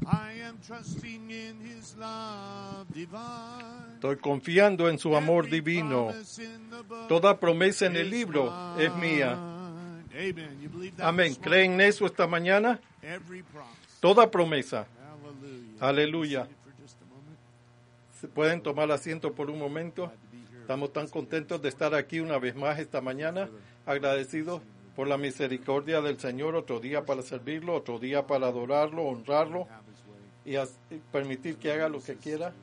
Estoy confiando en su amor divino. Toda promesa en el libro es mía. Amén. ¿Creen en eso esta mañana? Toda promesa. Aleluya. ¿Se pueden tomar asiento por un momento? Estamos tan contentos de estar aquí una vez más esta mañana, agradecidos por la misericordia del Señor, otro día para servirlo, otro día para adorarlo, honrarlo y permitir que haga lo que quiera.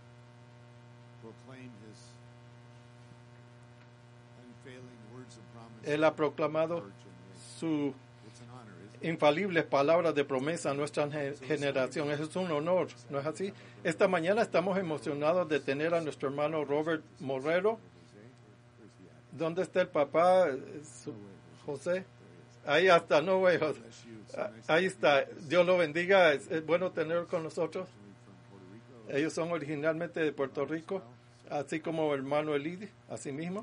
Él ha proclamado sus infalibles palabras de promesa a nuestra generación. Eso es un honor, ¿no es así? Esta mañana estamos emocionados de tener a nuestro hermano Robert Morrero. ¿Dónde está el papá? José. Ahí está, no veo. Ahí está. Dios lo bendiga. Es bueno tenerlo con nosotros. Ellos son originalmente de Puerto Rico, así como el hermano Elid, así mismo.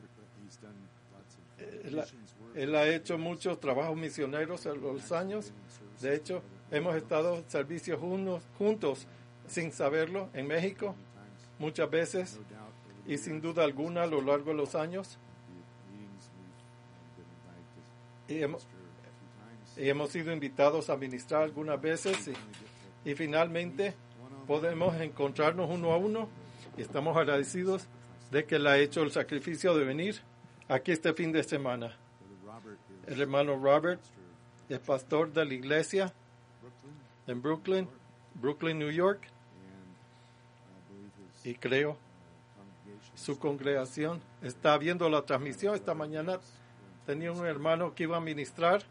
Él ha hecho muchos trabajos misioneros en los años. De hecho, hemos estado en servicios juntos sin saberlo en México muchas veces y sin duda alguna a lo largo de los años. Y hemos sido invitados a ministrar algunas veces y finalmente podemos encontrarnos uno a uno y estamos agradecidos de que él ha hecho el sacrificio de venir aquí este fin de semana. El hermano Robert es pastor de la iglesia en Brooklyn, New York, y creo su congregación está viendo la transmisión. Esta mañana tenía un hermano que iba a ministrar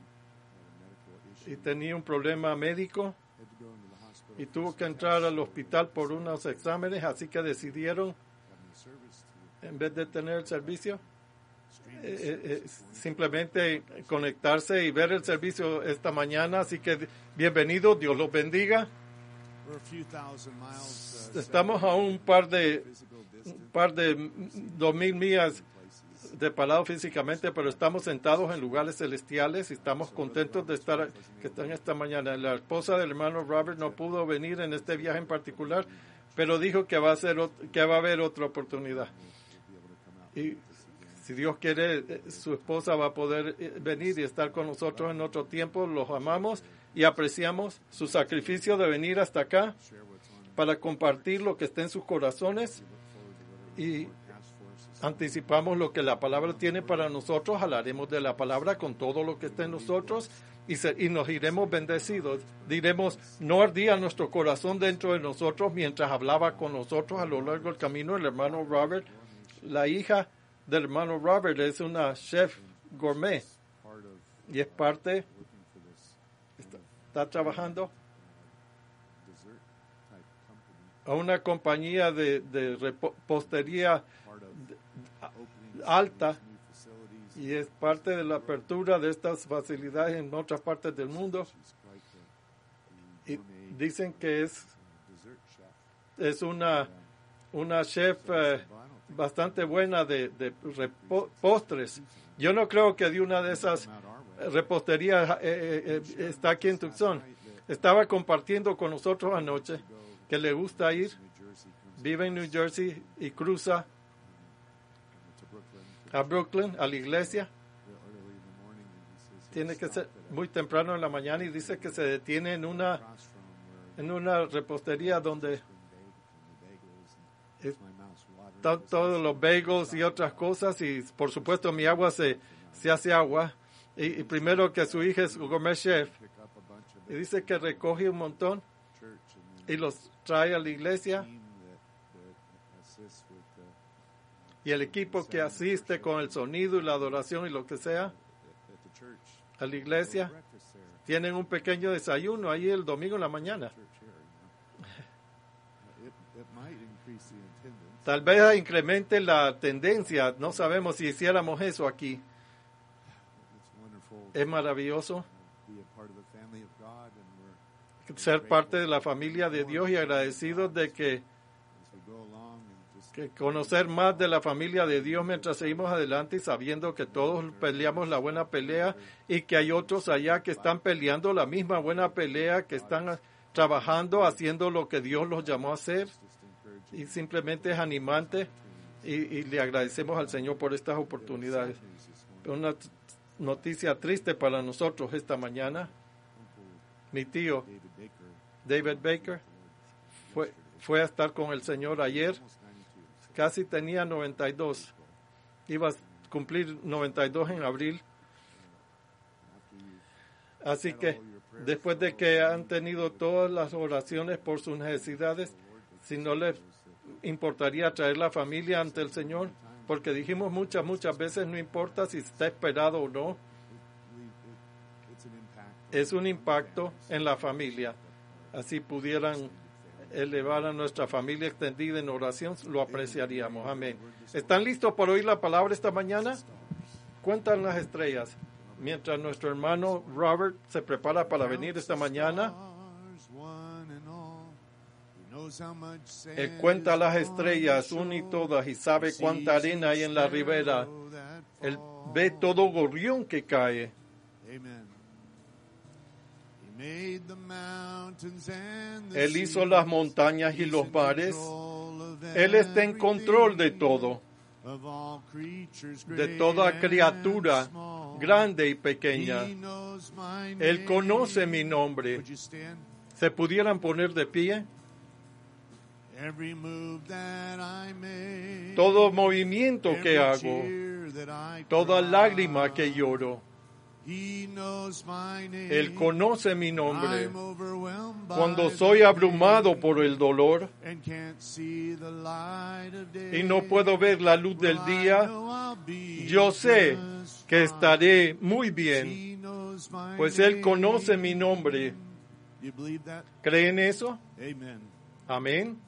y tenía un problema médico y tuvo que entrar al hospital por unos exámenes, así que decidieron, en vez de tener el servicio, simplemente conectarse y ver el servicio esta mañana. Así que bienvenido, Dios los bendiga. Estamos a un par de 2,000 millas separados físicamente, pero estamos sentados en lugares celestiales y estamos contentos de estar esta mañana. La esposa del hermano Robert no pudo venir en este viaje en particular, pero dijo que va a haber otra oportunidad. Y si Dios quiere, su esposa va a poder venir y estar con nosotros en otro tiempo. Los amamos y apreciamos su sacrificio de venir hasta acá para compartir lo que está en sus corazones y anticipamos lo que la palabra tiene para nosotros. Hablaremos de la palabra con todo lo que está en nosotros y nos iremos bendecidos. Diremos, no ardía nuestro corazón dentro de nosotros mientras hablaba con nosotros a lo largo del camino el hermano Robert. La hija del hermano Robert es una chef gourmet y es parte, está trabajando a una compañía de repostería alta y es parte de la apertura de estas facilidades en otras partes del mundo. Y dicen que es una chef bastante buena de postres. Yo no creo que de una de esas reposterías está aquí en Tucson. Estaba compartiendo con nosotros anoche que le gusta ir, vive en New Jersey y cruza a Brooklyn, a la iglesia. Tiene que ser muy temprano en la mañana y dice que se detiene en una repostería donde todos los bagels y otras cosas, y por supuesto mi agua se hace agua, y primero que su hija es gourmet chef, y dice que recoge un montón y los trae a la iglesia, y el equipo que asiste con el sonido y la adoración y lo que sea a la iglesia tienen un pequeño desayuno ahí el domingo en la mañana. Tal vez incremente la tendencia, no sabemos si hiciéramos eso aquí. Es maravilloso ser parte de la familia de Dios y agradecidos de que conocer más de la familia de Dios mientras seguimos adelante y sabiendo que todos peleamos la buena pelea y que hay otros allá que están peleando la misma buena pelea, que están trabajando, haciendo lo que Dios los llamó a hacer, y simplemente es animante, y le agradecemos al Señor por estas oportunidades. Una noticia triste para nosotros esta mañana. Mi tío, David Baker, fue a estar con el Señor ayer. Casi tenía 92. Iba a cumplir 92 en abril. Así que después de que han tenido todas las oraciones por sus necesidades, si no les importaría traer la familia ante el Señor, porque dijimos muchas veces, no importa si está esperado o no, es un impacto en la familia. Así pudieran elevar a nuestra familia extendida en oración, lo apreciaríamos. Amén. ¿Están listos para oír la palabra esta mañana? Cuentan las estrellas. Mientras nuestro hermano Robert se prepara para venir esta mañana, él cuenta las estrellas, una y todas, y sabe cuánta arena hay en la ribera. Él ve todo gorrión que cae. Él hizo las montañas y los mares. Él está en control de todo, de toda criatura, grande y pequeña. Él conoce mi nombre. ¿Se pudieran poner de pie? Todo movimiento que hago, toda lágrima que lloro, Él conoce mi nombre. Cuando soy abrumado por el dolor y no puedo ver la luz del día, yo sé que estaré muy bien, pues Él conoce mi nombre. ¿Creen eso? Amén.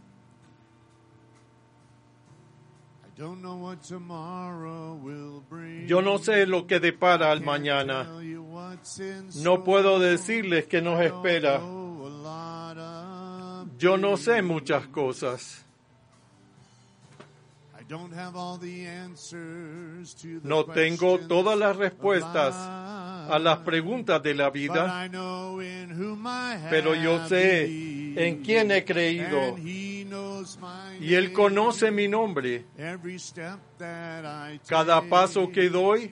Yo no sé lo que depara al mañana. No puedo decirles qué nos espera. Yo no sé muchas cosas. No tengo todas las respuestas a las preguntas de la vida, pero yo sé en quién he creído. Y Él conoce mi nombre. Cada paso que doy,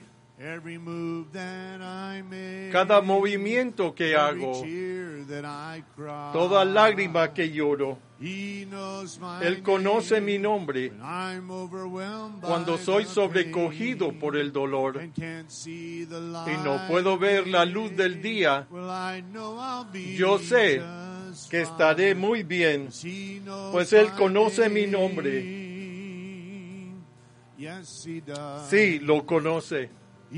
cada movimiento que hago, toda lágrima que lloro, Él conoce mi nombre. Cuando soy sobrecogido por el dolor y no puedo ver la luz del día, yo sé que estaré muy bien, pues Él conoce mi nombre. Sí, lo conoce.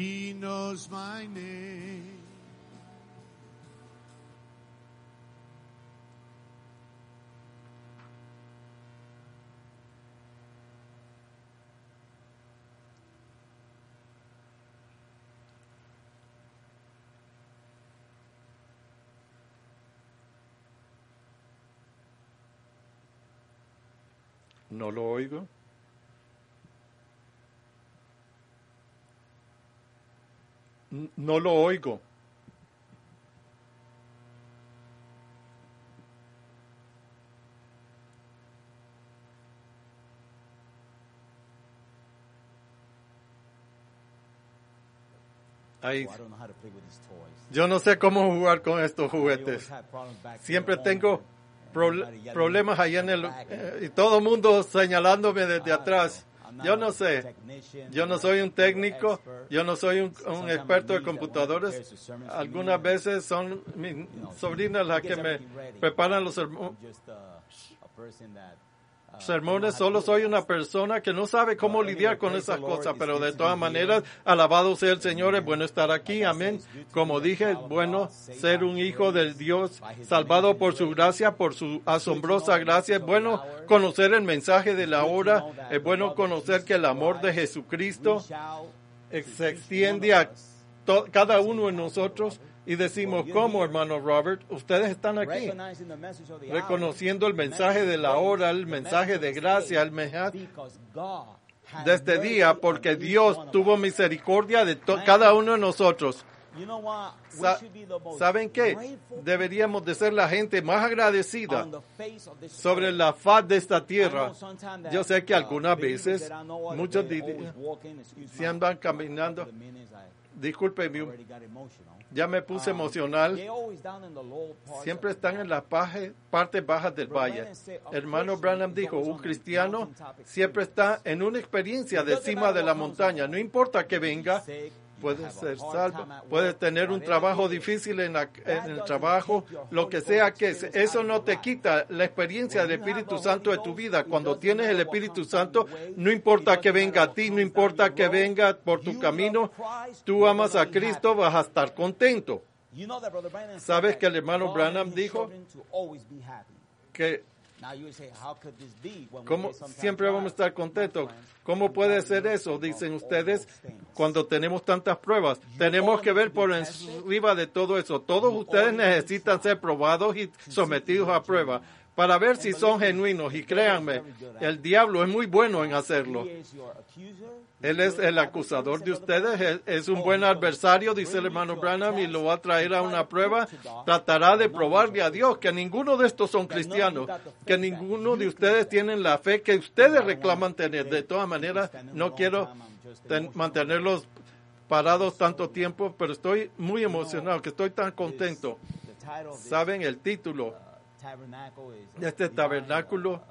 No lo oigo. No lo oigo. Ahí. Yo no sé cómo jugar con estos juguetes. Siempre tengo problemas ahí en el y todo el mundo señalándome desde atrás. Yo no sé. Yo no soy un técnico. Yo no soy un experto de computadores. Algunas veces son mis sobrinas las que me preparan los sermones. Solo soy una persona que no sabe cómo lidiar con esas cosas, pero de todas maneras, alabado sea el Señor, es bueno estar aquí, amén. Como dije, es bueno ser un hijo del Dios, salvado por su gracia, por su asombrosa gracia. Es bueno conocer el mensaje de la hora, es bueno conocer que el amor de Jesucristo se extiende a cada uno de nosotros. Y decimos, ¿cómo, hermano Robert? Ustedes están aquí, reconociendo el mensaje de la hora, el mensaje de gracia, el mensaje de este día, porque Dios tuvo misericordia de cada uno de nosotros. ¿Saben qué? Deberíamos de ser la gente más agradecida sobre la faz de esta tierra. Yo sé que algunas veces muchos se andan caminando. Discúlpeme, ya me puse emocional. Siempre están en las partes bajas del valle. Hermano Branham dijo, un cristiano siempre está en una experiencia de cima de la montaña. No importa que venga, puede ser salvo, puede tener un trabajo difícil en el trabajo, lo que sea que sea. Eso no te quita la experiencia del Espíritu Santo de tu vida. Cuando tienes el Espíritu Santo, no importa que venga a ti, no importa que venga por tu camino, tú amas a Cristo, vas a estar contento. ¿Sabes que el hermano Branham dijo que ¿cómo siempre vamos a estar contentos? ¿Cómo puede ser eso? Dicen ustedes, cuando tenemos tantas pruebas. Tenemos que ver por encima de todo eso. Todos ustedes necesitan ser probados y sometidos a prueba para ver si son genuinos. Y créanme, el diablo es muy bueno en hacerlo. Él es el acusador de ustedes, es un buen adversario, dice el hermano Branham, y lo va a traer a una prueba. Tratará de probarle a Dios que ninguno de estos son cristianos, que ninguno de ustedes tienen la fe que ustedes reclaman tener. De todas maneras, no quiero mantenerlos parados tanto tiempo, pero estoy muy emocionado, que estoy tan contento. ¿Saben el título de este tabernáculo?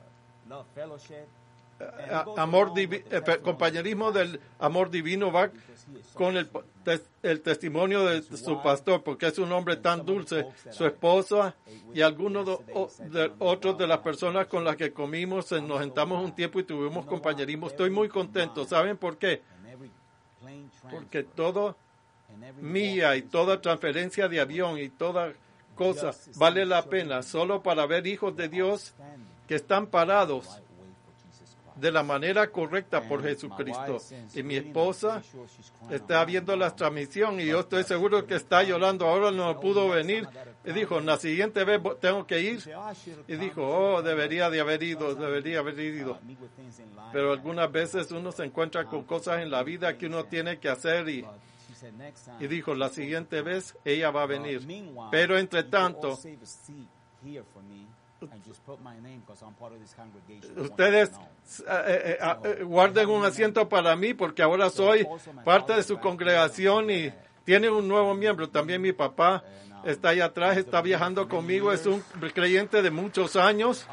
Compañerismo del amor divino va con el testimonio de su pastor, porque es un hombre tan dulce, su esposa y algunos otros de las personas con las que comimos, nos sentamos un tiempo y tuvimos compañerismo. Estoy muy contento. ¿Saben por qué? Porque todo mía y toda transferencia de avión y toda cosa vale la pena solo para ver hijos de Dios que están parados de la manera correcta por Jesucristo. Y mi esposa está viendo la transmisión y yo estoy seguro que está llorando. Ahora no pudo venir. Y dijo, la siguiente vez tengo que ir. Y dijo, debería haber ido. Pero algunas veces uno se encuentra con cosas en la vida que uno tiene que hacer y dijo, la siguiente vez ella va a venir. Pero entre tanto, ustedes guarden un asiento para mí porque ahora soy parte de su congregación y tiene un nuevo miembro. También mi papá está allá atrás, está viajando conmigo, es un creyente de muchos años.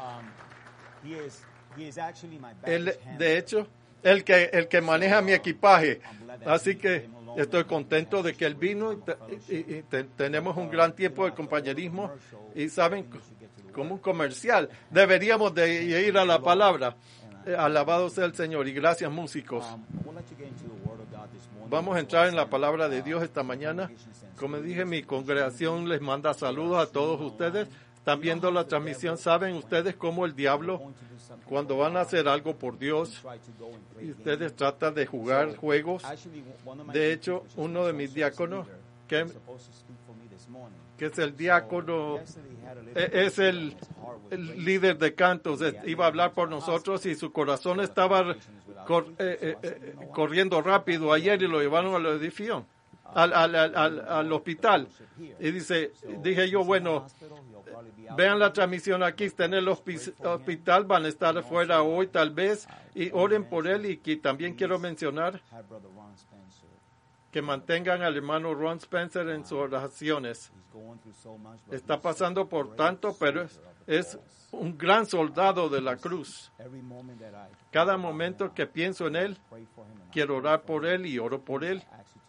Él, de hecho, el que maneja mi equipaje. Así que estoy contento de que él vino y tenemos un gran tiempo de compañerismo. Y saben, como un comercial, deberíamos de ir a la palabra. Alabado sea el Señor y gracias, músicos. Vamos a entrar en la palabra de Dios esta mañana. Como dije, mi congregación les manda saludos a todos ustedes. Están viendo la transmisión. ¿Saben ustedes cómo el diablo, cuando van a hacer algo por Dios, y ustedes tratan de jugar juegos? De hecho, uno de mis diáconos, que es el diácono, es el líder de cantos, iba a hablar por nosotros y su corazón estaba corriendo rápido ayer y lo llevaron al edificio, al hospital. Y dije yo, bueno, vean la transmisión aquí, está en el hospital, van a estar afuera hoy tal vez, y oren por él. Y que también quiero mencionar que mantengan al hermano Ron Spencer en sus oraciones. Está pasando por tanto, pero es un gran soldado de la cruz. Cada momento que pienso en él, quiero orar por él y oro por él.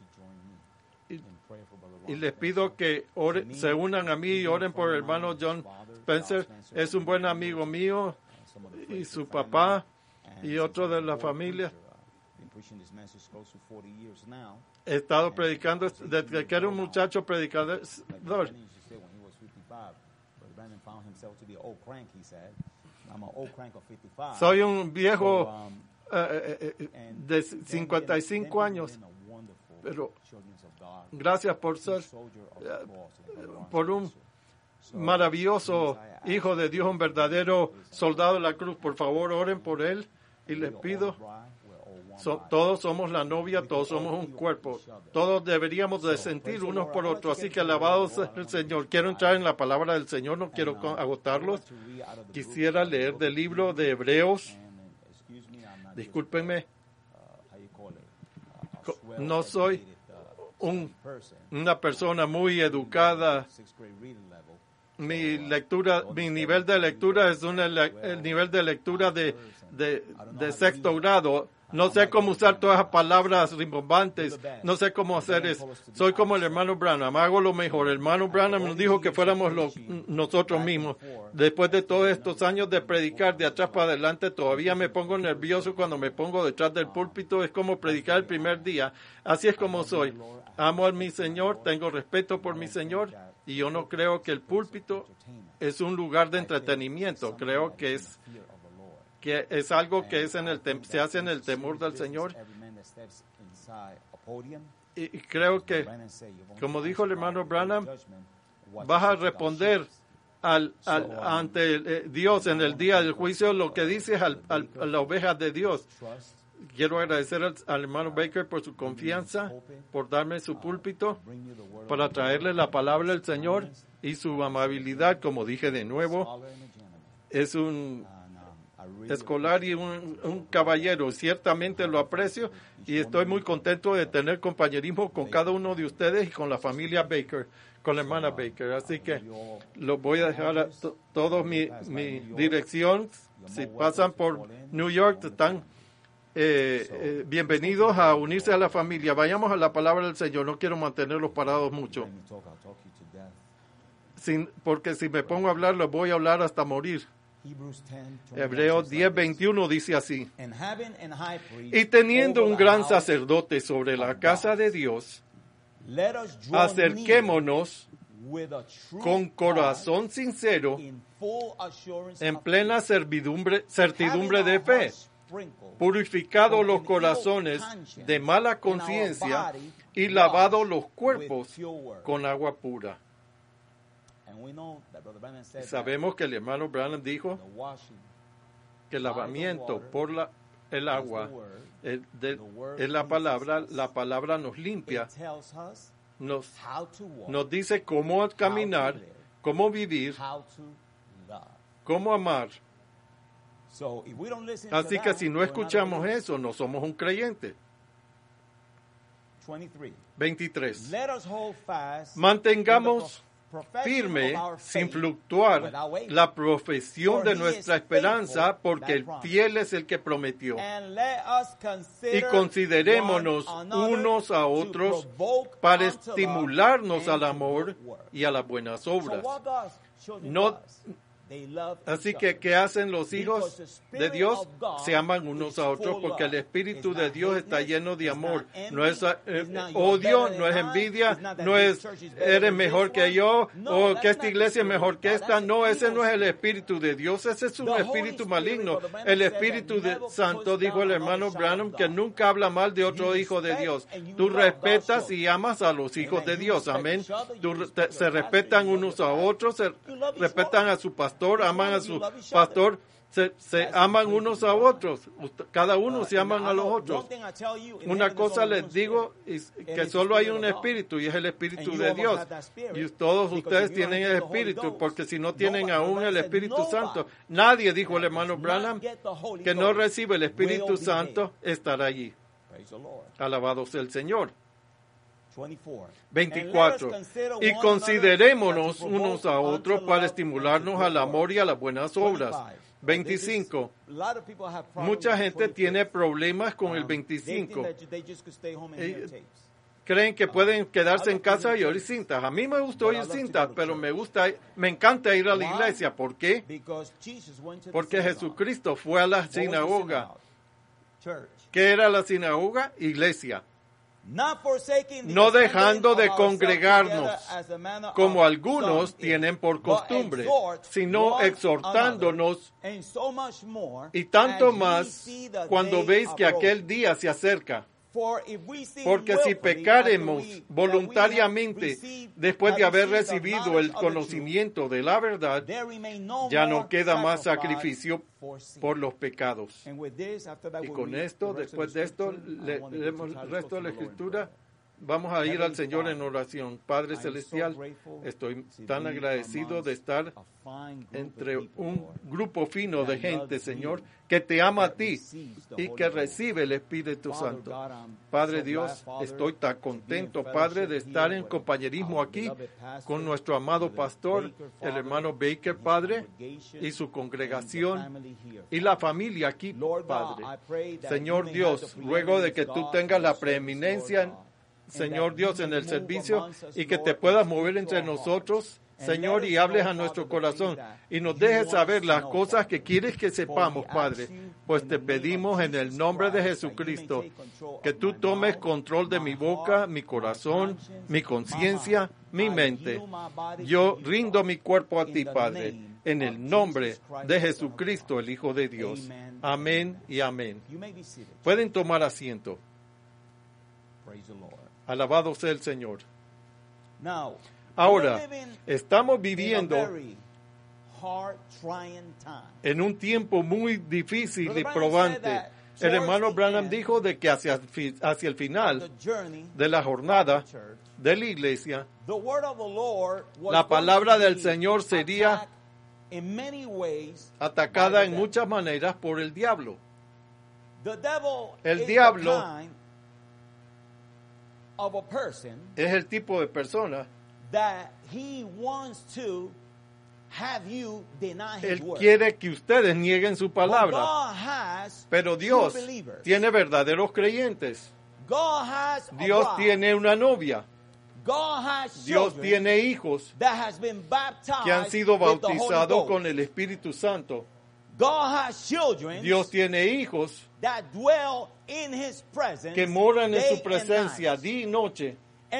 Y les pido que se unan a mí y oren por el hermano John Spencer. Es un buen amigo mío y su papá y otro de la familia. He estado predicando desde que era un muchacho predicador. Soy un viejo de 55 años, pero gracias por ser por un maravilloso hijo de Dios, un verdadero soldado de la cruz. Por favor, oren por él y les pido Todos somos la novia, todos somos un cuerpo. Todos deberíamos de sentir unos por otros. Así que alabado sea el Señor. Quiero entrar en la palabra del Señor, no quiero agotarlos. Quisiera leer del libro de Hebreos. Discúlpenme. No soy una persona muy educada. Mi nivel de lectura es el nivel de lectura de sexto grado. No sé cómo usar todas las palabras rimbombantes. No sé cómo hacer eso. Soy como el hermano Branham. Hago lo mejor. El hermano Branham nos dijo que fuéramos nosotros mismos. Después de todos estos años de predicar de atrás para adelante, todavía me pongo nervioso cuando me pongo detrás del púlpito. Es como predicar el primer día. Así es como soy. Amo a mi Señor. Tengo respeto por mi Señor. Y yo no creo que el púlpito es un lugar de entretenimiento. Creo que es algo que se hace en el temor del Señor. Y creo que, como dijo el hermano Branham, vas a responder ante Dios en el día del juicio lo que dices a la oveja de Dios. Quiero agradecer al hermano Baker por su confianza, por darme su púlpito, para traerle la palabra del Señor y su amabilidad, como dije de nuevo. Es un escolar y un caballero. Ciertamente lo aprecio y estoy muy contento de tener compañerismo con cada uno de ustedes y con la familia Baker, con la hermana Baker. Así que los voy a dejar a todos mi dirección. Si pasan por New York, están bienvenidos a unirse a la familia. Vayamos a la palabra del Señor. No quiero mantenerlos parados mucho. Porque si me pongo a hablar, los voy a hablar hasta morir. Hebreos 10:21 dice así: y teniendo un gran sacerdote sobre la casa de Dios, acerquémonos con corazón sincero, en plena certidumbre de fe, purificados los corazones de mala conciencia y lavados los cuerpos con agua pura. Sabemos que el hermano Branham dijo que el lavamiento por el agua es la palabra nos limpia, nos dice cómo caminar, cómo vivir, cómo amar. Así que si no escuchamos eso, no somos un creyente. 23. Mantengamos firme, sin fluctuar, la profesión de nuestra esperanza, porque el fiel es el que prometió. Y considerémonos unos a otros para estimularnos al amor y a las buenas obras. Así que, ¿qué hacen los hijos de Dios? Se aman unos a otros porque el Espíritu de Dios está lleno de amor. No es odio, no es envidia, no es eres mejor que yo o que esta iglesia es mejor que esta. No, ese no es el Espíritu de Dios, ese es un espíritu maligno. El Espíritu Santo, dijo el hermano Branham, que nunca habla mal de otro hijo de Dios. Tú respetas y amas a los hijos de Dios. Amén. Se respetan unos a otros, se respetan a su pastor, aman a su pastor, se aman unos a otros, cada uno se aman a los otros. Una cosa les digo, que solo hay un espíritu y es el Espíritu de Dios, y todos ustedes tienen el Espíritu, porque si no tienen aún el Espíritu Santo, nadie, dijo el hermano Branham, que no recibe el Espíritu Santo estará allí. Alabado sea el Señor. 24. Y considerémonos unos a otros para estimularnos al amor y a las buenas obras. 25. Mucha gente tiene problemas con el 25. Creen que pueden quedarse en casa y oír cintas. A mí me gusta oír cintas, pero me encanta ir a la iglesia. ¿Por qué? Porque Jesucristo fue a la sinagoga. ¿Qué era la sinagoga? Iglesia. No dejando de congregarnos, como algunos tienen por costumbre, sino exhortándonos, y tanto más cuando veis que aquel día se acerca. Porque si pecaremos voluntariamente después de haber recibido el conocimiento de la verdad, ya no queda más sacrificio por los pecados. Y con esto, después de esto, leemos el resto de la Escritura. Vamos a ir al Señor en oración. Padre Celestial, estoy tan agradecido de estar entre un grupo fino de gente, Señor, que te ama a ti y que recibe el Espíritu Santo. Padre Dios, estoy tan contento, Padre, de estar en compañerismo aquí con nuestro amado pastor, el hermano Baker, Padre, y su congregación y la familia aquí, Padre. Señor Dios, ruego de que tú tengas la preeminencia, Señor Dios, en el servicio y que te puedas mover entre nosotros, Señor, y hables a nuestro corazón y nos dejes saber las cosas que quieres que sepamos, Padre. Pues te pedimos en el nombre de Jesucristo que tú tomes control de mi boca, mi corazón, mi conciencia, mi mente. Yo rindo mi cuerpo a ti, Padre, en el nombre de Jesucristo, el Hijo de Dios. Amén y amén. Pueden tomar asiento. Alabado sea el Señor. Ahora, estamos viviendo en un tiempo muy difícil y probante. El hermano Branham dijo de que hacia el final de la jornada de la iglesia, la palabra del Señor sería atacada en muchas maneras por el diablo. El diablo es el tipo de persona él quiere que ustedes nieguen su palabra. Pero Dios tiene verdaderos creyentes. Dios tiene una novia. Dios tiene hijos que han sido bautizados con el Espíritu Santo. Dios tiene hijos que moran en su presencia día y noche.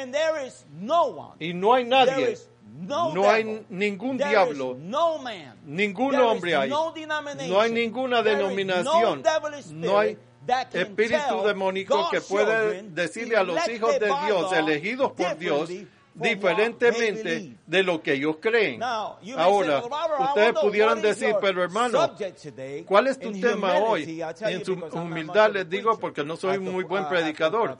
Y no hay nadie, no hay ningún diablo, ningún hombre hay, no hay ninguna denominación, no hay espíritu demónico que pueda decirle a los hijos de Dios, elegidos por Dios, diferentemente de lo que ellos creen. Ahora, ustedes pudieran decir, pero hermano, ¿cuál es tu tema hoy? En su humildad les digo, porque no soy muy buen predicador.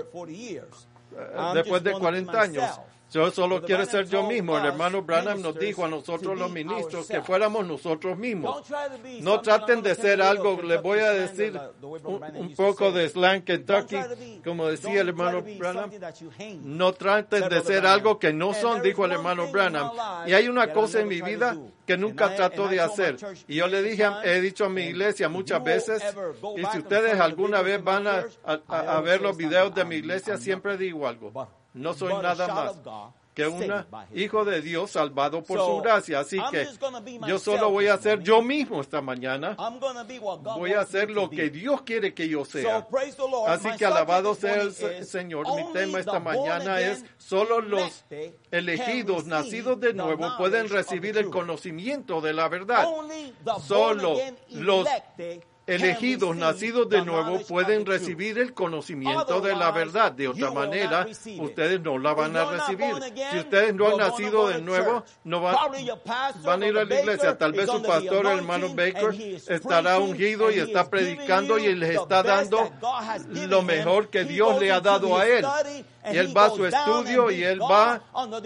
Después de 40 años. Yo solo quiero ser yo mismo. El hermano Branham nos dijo a nosotros los ministros que fuéramos nosotros mismos. No traten de ser algo, les voy a decir un poco de slang Kentucky, como decía el hermano Branham. No traten de ser algo que no son, dijo el hermano Branham. Y hay una cosa en mi vida que nunca trato de hacer. Y yo le dije, he dicho a mi iglesia muchas veces, y si ustedes alguna vez van a ver los videos de mi iglesia, siempre digo algo. No soy nada más que un hijo de Dios salvado por su gracia. Así que yo solo voy a ser yo mismo esta mañana. Voy a hacer lo que Dios quiere que yo sea. Así que alabado sea el Señor. Mi tema esta mañana es: solo los elegidos, nacidos de nuevo, pueden recibir el conocimiento de la verdad. Solo los elegidos, nacidos de nuevo, pueden recibir el conocimiento de la verdad. De otra manera, ustedes no la van a recibir. Si ustedes no han nacido de nuevo, no van a ir a la iglesia. Tal vez su pastor, el hermano Baker, estará ungido y está predicando y les está dando lo mejor que Dios le ha dado a él. Y él va a su estudio y él va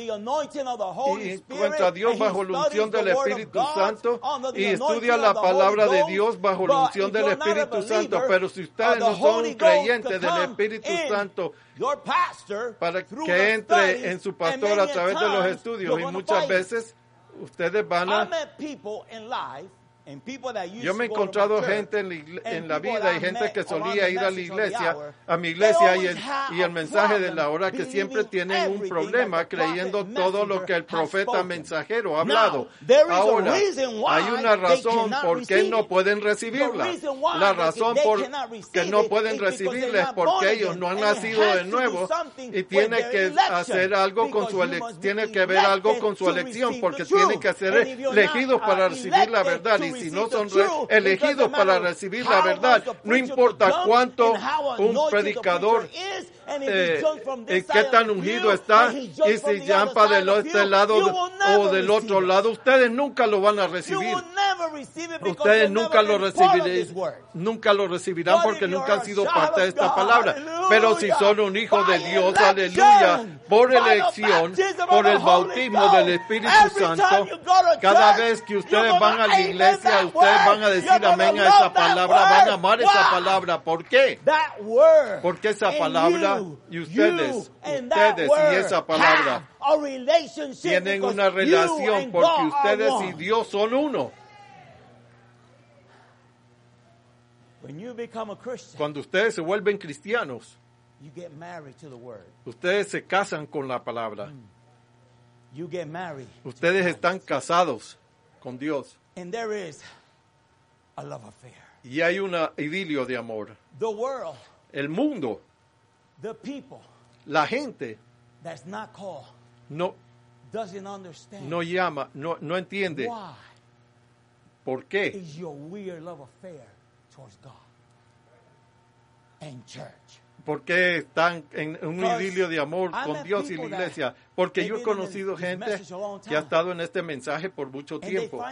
y encuentra a Dios bajo la unción del Espíritu Santo y estudia la palabra de Dios bajo la unción del Espíritu Santo. Pero si ustedes no son un creyente del Espíritu Santo, para que entre en su pastor a través de los estudios, y muchas veces ustedes van a... Yo me he encontrado gente en la vida y gente que solía ir a la iglesia, a mi iglesia, y el mensaje de la hora, que siempre tienen un problema creyendo todo lo que el profeta mensajero ha hablado. Ahora, hay una razón por qué no pueden recibirla. La razón por que no pueden recibirla es porque ellos no han nacido de nuevo y tiene que hacer algo con tiene que ver algo con su elección, porque tienen que ser elegidos para recibir la verdad. Y si no son elegidos para recibir la verdad, no importa cuánto un predicador, qué tan ungido está, y si llampa de este lado o del otro lado, ustedes nunca lo van a recibir. Ustedes nunca lo recibirán porque nunca han sido parte de esta palabra. Pero si son un hijo de Dios, aleluya, por elección, por el bautismo del Espíritu Santo, cada vez que ustedes van a la iglesia, ustedes van a decir amén a esa palabra, van a amar esa palabra. ¿Por qué? Porque esa palabra y ustedes y esa palabra tienen una relación porque ustedes y Dios son uno. Cuando ustedes se vuelven cristianos, ustedes se casan con la palabra. Ustedes están casados con Dios. Y hay una idilio de amor. El mundo, la gente, no llama, no entiende por qué. ¿Por qué están en un idilio de amor con Dios y la iglesia? Porque yo he conocido gente que ha estado en este mensaje por mucho tiempo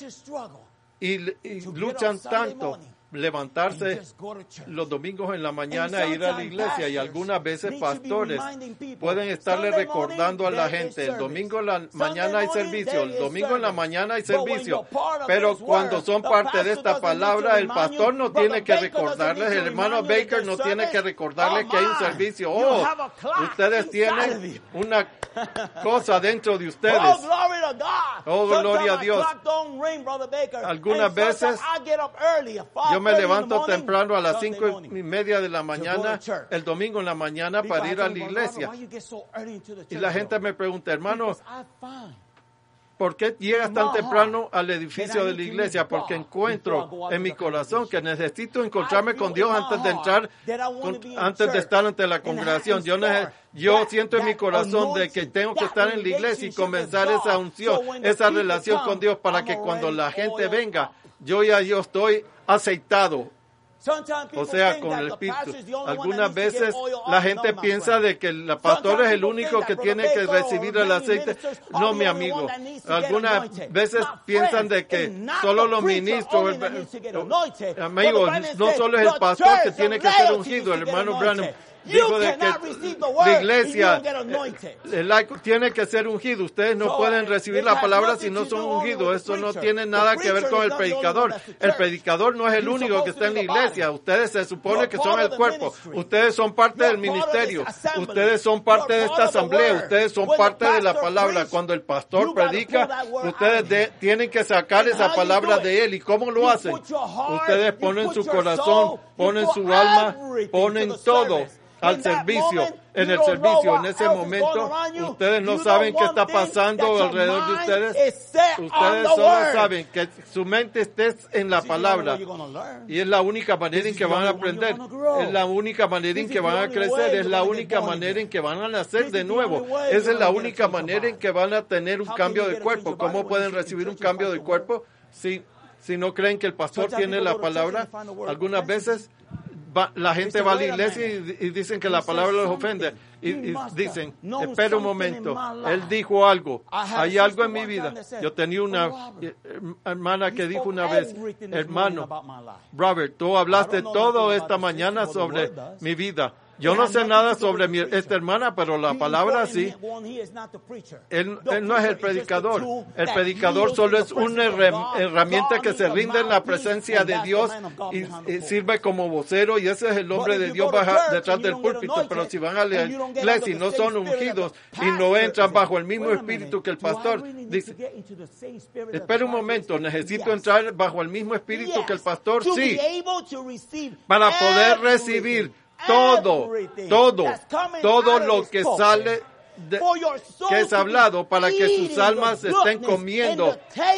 y luchan tanto levantarse los domingos en la mañana e ir a la iglesia, y algunas veces pastores pueden estarle recordando a la gente: el domingo en la mañana hay servicio, el domingo en la mañana hay servicio, pero cuando son parte de esta palabra, el pastor no tiene que recordarles, el hermano Baker no tiene que recordarles que hay un servicio. Ustedes tienen una cosa dentro de ustedes. Gloria a Dios. Algunas veces yo me levanto temprano a las 5:30 de la mañana, el domingo en la mañana, para ir a la iglesia. Y la gente me pregunta: hermano, ¿por qué llegas tan temprano al edificio de la iglesia? Porque encuentro en mi corazón que necesito encontrarme con Dios antes de estar ante la congregación. Yo siento en mi corazón de que tengo que estar en la iglesia y comenzar esa unción, esa relación con Dios, para que cuando la gente venga, yo estoy aceitado, o sea, con el Espíritu. Algunas veces la gente piensa de que el pastor es el único que tiene que recibir el aceite. No, mi amigo. Algunas veces piensan de que solo los ministros, amigos, no solo es el pastor que tiene que ser ungido. El hermano Branham dijo de que la iglesia, el laico tiene que ser ungido. Ustedes no pueden recibir la palabra si no son ungidos. Eso no tiene nada que ver con el predicador. El predicador no es el único que está en la iglesia. Ustedes se supone que son el cuerpo. Ustedes son parte del ministerio. Ustedes son parte de esta asamblea. Ustedes son parte de la palabra. Cuando el pastor predica, ustedes tienen que sacar esa palabra de él. ¿Y cómo lo hacen? Ustedes ponen su corazón, ponen su alma, ponen todo al servicio, en el servicio. En ese momento, ustedes no saben qué está pasando alrededor de ustedes. Ustedes solo saben que su mente esté en la palabra. Y es la única manera en que van a aprender. Es la única manera en que van a crecer. Es la única manera en que van a nacer de nuevo. Esa es la única manera en que van a tener un cambio de cuerpo. ¿Cómo pueden recibir un cambio de cuerpo si no creen que el pastor tiene la palabra? Algunas veces la gente va a la iglesia y dicen que la palabra los ofende. Y dicen: espera un momento, él dijo algo, hay algo en mi vida. Yo tenía una hermana que dijo una vez: hermano Robert, tú hablaste todo esta mañana sobre mi vida. Yo no sé nada sobre esta hermana, pero la palabra sí. Él no es el predicador. El predicador solo es una herramienta que se rinde en la presencia de Dios y sirve como vocero, y ese es el hombre de Dios detrás del púlpito. Pero si van a la iglesia y no son ungidos y no entran bajo el mismo espíritu que el pastor, dice: espera un momento, necesito entrar bajo el mismo espíritu que el pastor, sí, para poder recibir todo lo que sale que es hablado, para que sus almas estén comiendo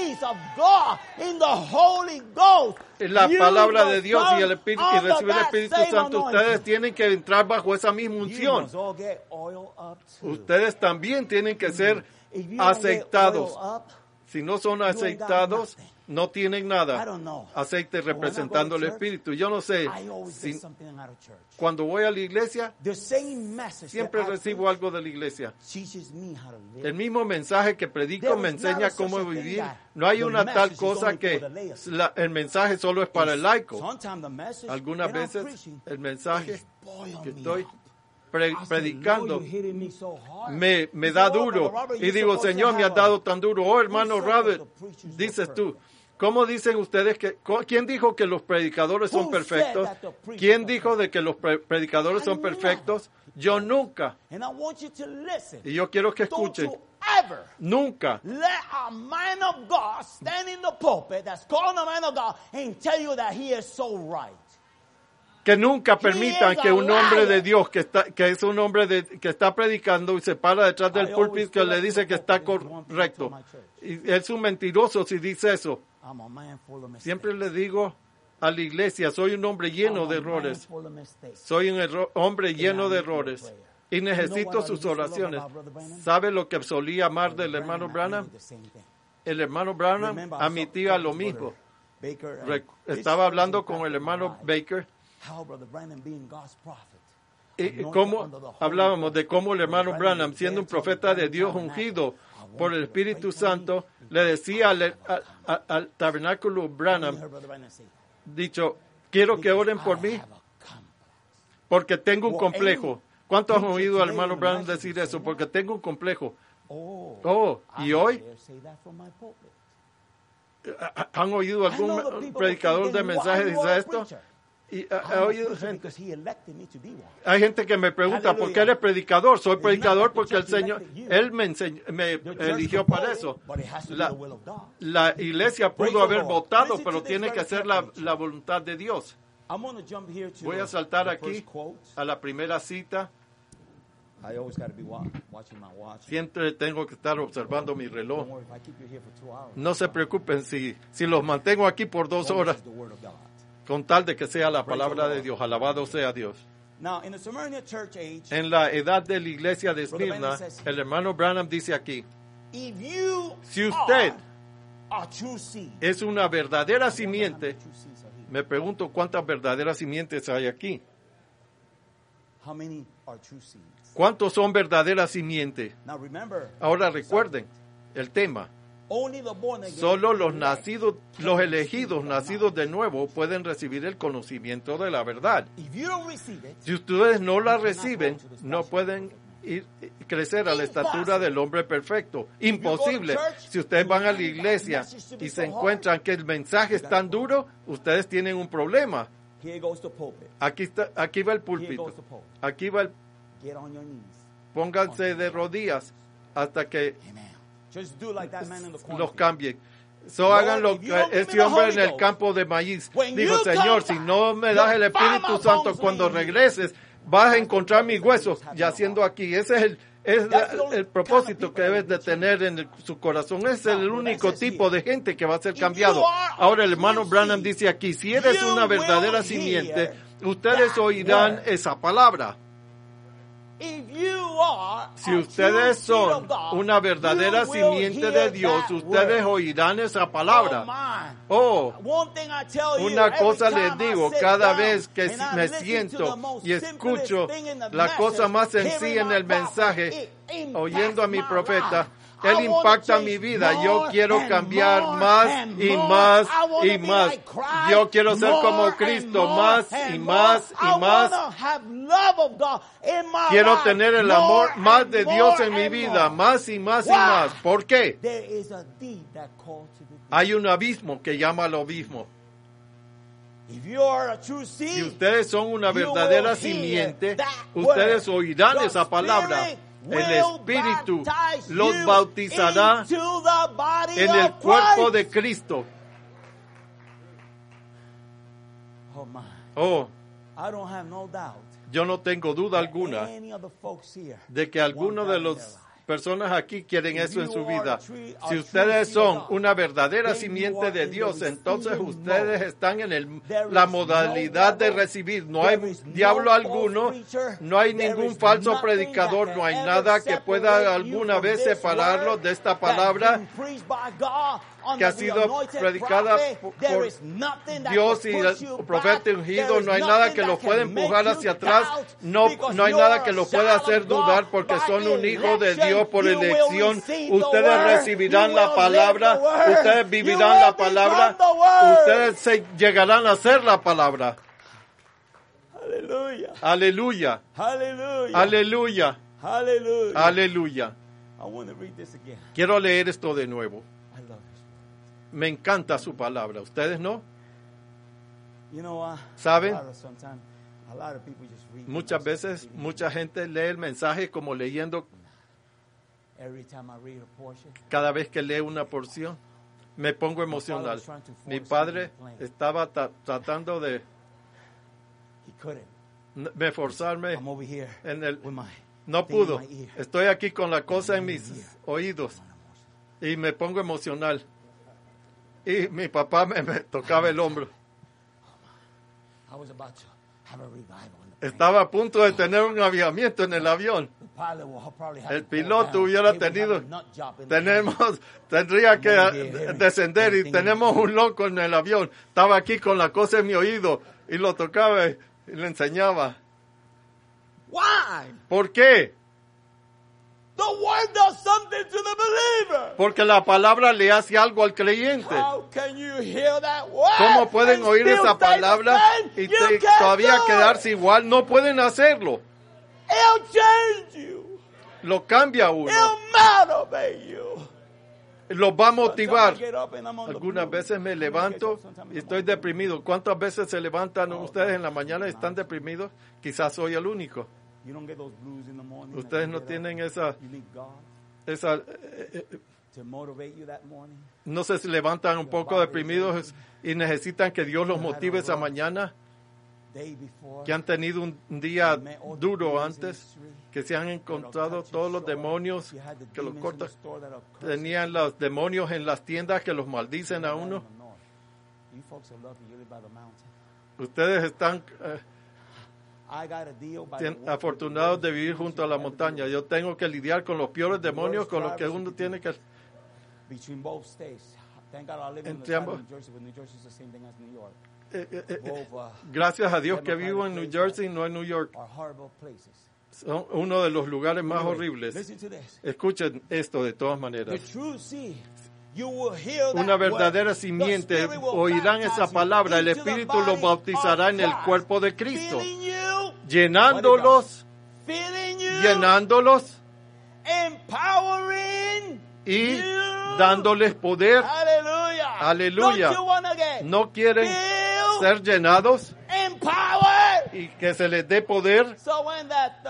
la palabra de Dios y recibir el Espíritu Santo. Ustedes tienen que entrar bajo esa misma unción. Ustedes también tienen que ser aceitados. Si no son aceitados, no tienen I nada. don't know. Aceite But when I representando go to el church, Espíritu. Yo no sé. I always Si, get something out of church. cuando voy a la iglesia, The same message siempre that I recibo preach algo de la iglesia. teaches me how to live. El mismo mensaje que predico There me is enseña not cómo such a thing vivir. that No hay the una message tal is cosa only que for the laity. el mensaje solo es para el laico. Sometimes the message Algunas that I'm veces preaching el mensaje is boiling que me estoy up. I said, predicando "Lord, you're hitting me so hard." me He da said, "Oh, duro. Brother Robert, Y you're digo, supposed to Señor, me has have dado tan duro. Oh, hermano Who said Robert, that the preachers were dices tú. perfect? ¿Cómo dicen ustedes que... ¿Quién dijo que los predicadores son Who perfectos? said that the preachers ¿Quién are dijo de que los predicadores son never. perfectos? Yo nunca. And I want you to listen. Y yo quiero que Don't escuchen. you ever Nunca. let a man of God stand in the pulpit that's called a man of God and tell you that he is so right. Que nunca permitan is a que un hombre liar. de Dios que es un hombre que está predicando y se para detrás del I púlpito always que feel le like dice the que está pulpit is one thing I correcto. told my church. Y es un mentiroso si dice eso. I'm a man full of mistakes. Siempre le digo a la iglesia, soy un hombre lleno I'm de a man errores. full of mistakes. Soy un hombre lleno de I need your errores. prayer. Y You know necesito what I sus used to love oraciones. about Brother Branham? ¿Sabe lo que solía amar Brother del hermano Branham Branham? did the same thing. El hermano Branham Remember, I was admitía talking lo to mismo. Brother Baker, and Estaba this hablando was con el impacted hermano my life. Baker. How Brother Branham being God's prophet. Y anointed cómo under the Holy hablábamos Ghost. de cómo el hermano Brother Branham, siendo un profeta de Dios ungido por el Espíritu Santo, le decía al tabernáculo Branham, dicho, quiero que oren por mí porque tengo un complejo. ¿Cuántos han oído al hermano Branham decir eso? Porque tengo un complejo. ¿Y hoy? ¿Han oído algún predicador de mensajes que dice esto? Y he oído gente. Hay gente que me pregunta, ¿por qué eres predicador? Soy predicador porque el Señor, Él me eligió para eso. La iglesia pudo haber votado, pero tiene que ser la voluntad de Dios. Voy a saltar aquí a la primera cita. Siempre tengo que estar observando mi reloj. No se preocupen si los mantengo aquí por 2 horas, con tal de que sea la palabra de Dios. Alabado sea Dios. En la edad de la iglesia de Esmirna, el hermano Branham dice aquí, si usted es una verdadera simiente, me pregunto cuántas verdaderas simientes hay aquí. ¿Cuántos son verdaderas simientes? Ahora recuerden el tema. Solo los nacidos, los elegidos, nacidos de nuevo, pueden recibir el conocimiento de la verdad. Si ustedes no la reciben, no pueden crecer a la estatura del hombre perfecto. Imposible. Si ustedes van a la iglesia y se encuentran que el mensaje es tan duro, ustedes tienen un problema. Aquí va el púlpito. Aquí va el... Pónganse de rodillas hasta que los cambien. Hagan lo que este hombre en el campo de maíz dijo, Señor, si no me das el Espíritu Santo cuando regreses, vas a encontrar mis huesos yaciendo aquí. Ese es el propósito que debes de tener en su corazón. Ese es el único tipo de gente que va a ser cambiado. Ahora el hermano Branham dice aquí, si eres una verdadera simiente, ustedes oirán esa palabra. Si ustedes son una verdadera simiente de Dios, ustedes oirán esa palabra. Una cosa les digo, cada vez que me siento y escucho la cosa más sencilla en el mensaje, oyendo a mi profeta, Él impacta mi vida. Yo quiero cambiar más y más y más. Yo quiero ser como Cristo, más y más y más. Quiero tener el amor más de Dios en mi vida, más y más y más. ¿Por qué? Hay un abismo que llama al abismo. Si ustedes son una verdadera simiente, ustedes oirán esa palabra. El Espíritu los bautizará en el cuerpo de Cristo. Yo no tengo duda alguna de que algunos de los personas aquí quieren eso en su vida. Si ustedes son una verdadera simiente de Dios, entonces ustedes están en la modalidad de recibir. No hay diablo alguno, no hay ningún falso predicador, no hay nada que pueda alguna vez separarlos de esta palabra que ha sido predicada por Dios y el profeta ungido, no hay nada que los pueda empujar hacia atrás, no hay nada que los pueda hacer dudar, porque son un hijo de Dios por elección. Ustedes recibirán la palabra, ustedes vivirán la palabra, ustedes llegarán a ser la palabra. Aleluya. Aleluya. Aleluya. Aleluya. Aleluya. Aleluya. I want to read this again. Quiero leer esto de nuevo. I love this. Me encanta su palabra. ¿Ustedes no? You know, ¿Saben? A lot of people just read Muchas veces, mucha gente lee el mensaje como leyendo. Every time I read a portion, Cada vez que lee una porción, me pongo emocional. Mi padre estaba tratando de he couldn't. forzarme I'm over here en el... with my No thing in pudo. my ear. Estoy aquí con la cosa en mis oídos y me pongo emocional. Y mi papá me tocaba el hombro. I was about to have a revival in the plane. Estaba a punto de tener un avivamiento en el avión. The pilot will probably have El to fall piloto down. hubiera He would have tenido, a nut job in the plane. tendría que descender y tenemos un loco en el avión. Estaba aquí con la cosa en mi oído y lo tocaba y le enseñaba. Why? ¿Por qué? The word does something to the believer. Porque la palabra le hace algo al creyente. How can you hear that word? ¿Cómo pueden and oír still esa stay the palabra same? y You can't todavía do quedarse it. igual? No pueden hacerlo. It'll change you. Lo cambia uno. It'll motivate you. Los va a motivar. Sometimes I get up and I'm on the Algunas blues. veces me levanto y estoy deprimido. ¿Cuántas veces se levantan ustedes en la mañana y están deprimidos? Quizás soy el único. You don't get those blues in the morning. Ustedes that you no get up. tienen esa You need God to motivate you that morning. no se levantan un poco deprimidos y necesitan que Dios los motive esa mañana, Day before. que han tenido un día duro antes, que se han encontrado todos los demonios que los cortan. Tenían los demonios en las tiendas que los maldicen a uno. You folks are lucky you live by the mountain. Ustedes están I got a deal by the water. afortunados de vivir junto a la montaña. Yo tengo que lidiar con los peores demonios, con los que uno tiene que... Between both states. Thank God I live in the Entre side of ambos. New Jersey, but New Jersey is the same thing as New York. Both Gracias a Dios que vivo en New Jersey y no en New York. are horrible places. Son uno de los lugares más horribles. Listen to this. Escuchen esto de todas The maneras. true seed. You will hear that Una word. verdadera The simiente, Spirit will oirán baptize esa you palabra, el into the Espíritu los body bautizará of en el Christ. cuerpo de Cristo, Filling you, llenándolos, filling you, llenándolos empowering y you. dándoles poder. Aleluya. Aleluya. Don't you wanna get No quieren filled, ser llenados empowered? y que se les dé poder. So when that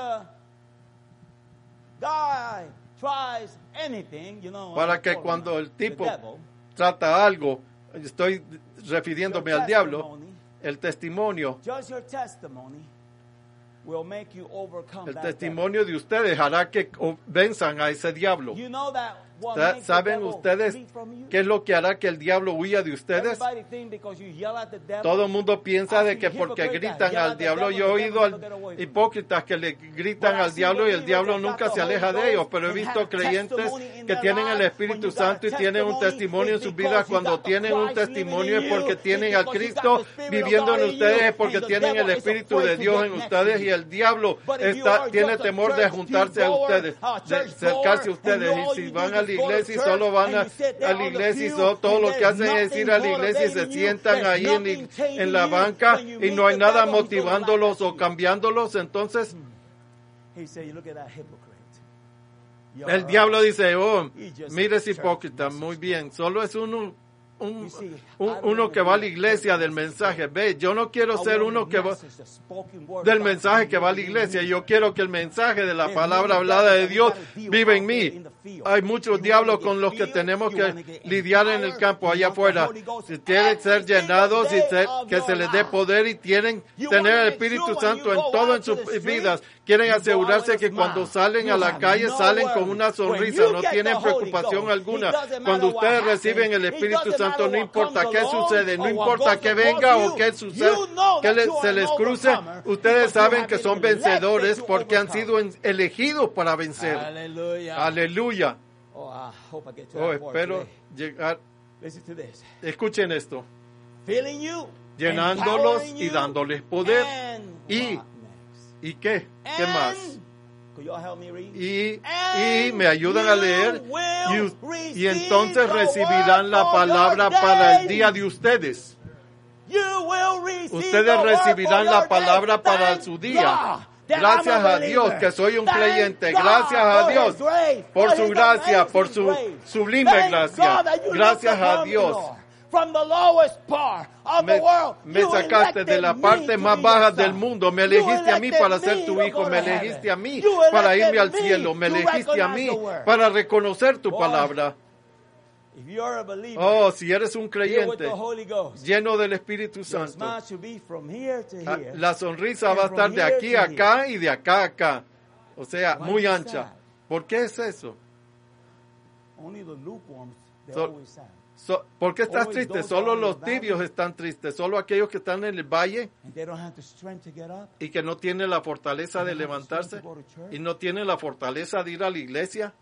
guy tries anything, you know, Para que cuando el tipo trata algo, estoy refiriéndome al diablo, el testimonio, just your testimony will make you overcome el that testimonio de ustedes hará que venzan a ese diablo. devil. You know that what makes the ¿Saben devil ustedes flee from you? qué es lo que hará que el diablo huya de ustedes? Everybody think because you yell at the devil, Todo el mundo piensa de que porque gritan al diablo, yo he oído a hipócritas que le gritan al diablo y el diablo nunca se aleja de ellos, pero he visto creyentes que tienen el Espíritu Santo y tienen un testimonio en sus vidas. Cuando tienen un testimonio es porque tienen a Cristo viviendo en ustedes, es porque tienen el Espíritu de Dios en ustedes y el diablo tiene temor de juntarse a ustedes, de acercarse a ustedes. Y si van a la iglesia y solo van a la iglesia y todo lo que hacen es ir a la iglesia y se sientan ahí en la banca y no hay nada motivándolos o cambiándolos, entonces he said, you look at that hypocrite. el diablo dice, oh, mire ese hipócrita, muy bien, solo es uno que va a la iglesia del mensaje. Ve, yo no quiero ser uno que va del mensaje que va a la iglesia. Yo quiero que el mensaje de la palabra hablada de Dios vive en mí. Hay muchos diablos con los que tenemos que lidiar en el campo allá afuera. Si tienen que ser llenados y que se les dé poder y tienen tener el Espíritu Santo en todo en sus vidas. Quieren asegurarse que cuando salen a la calle salen con una sonrisa, no tienen preocupación alguna. Cuando ustedes reciben el Espíritu Santo, no importa qué sucede, no importa que venga o qué suceda, que se les cruce, ustedes saben que son vencedores porque han sido elegidos para vencer. Aleluya. Aleluya. Oh, I hope I get to Oh, that part espero today. llegar Listen to this. Escuchen esto. Filling you, Llenándolos empowering y you, dándoles poder. and Y- what next? ¿Y qué? ¿Qué And- más? Could y'all help me read? Y me ayudan a leer. will Y entonces receive the recibirán la word for palabra your para el day. día de ustedes. You will receive Ustedes the word recibirán for la your palabra day. para Thank su día. God that Gracias I'm a a Dios believer. que soy un Thank creyente. God Gracias a for Dios His grace, por for su His gracia, por amazing su grace. sublime Thank gracia. God that you Gracias looked a upon me, Dios. Lord. From the lowest part of Me, the world, me you sacaste de elected la me parte to más be baja your del son. mundo. Me You elegiste a mí elected para ser me tu to hijo. go to Me heaven. elegiste a mí You para elected irme al me cielo. Me to elegiste a mí recognize the word. para reconocer tu Boy, palabra. If you're a believer, Oh, si eres un filled with creyente the Holy Ghost, lleno del Espíritu your Santo, smile should be from here to here. la sonrisa and va a from estar de here aquí to a acá y de acá a acá. O sea, Why muy is ancha. that? ¿Por qué es eso? Only the lukewarms, they're So- always sad. ¿Por qué estás Always triste? those Solo are in los the valley. tibios están tristes. Solo aquellos que están en el valle And they don't have the strength to get up. y que no tienen la fortaleza de They don't have the strength levantarse to go to church. y no tienen la fortaleza de ir a la iglesia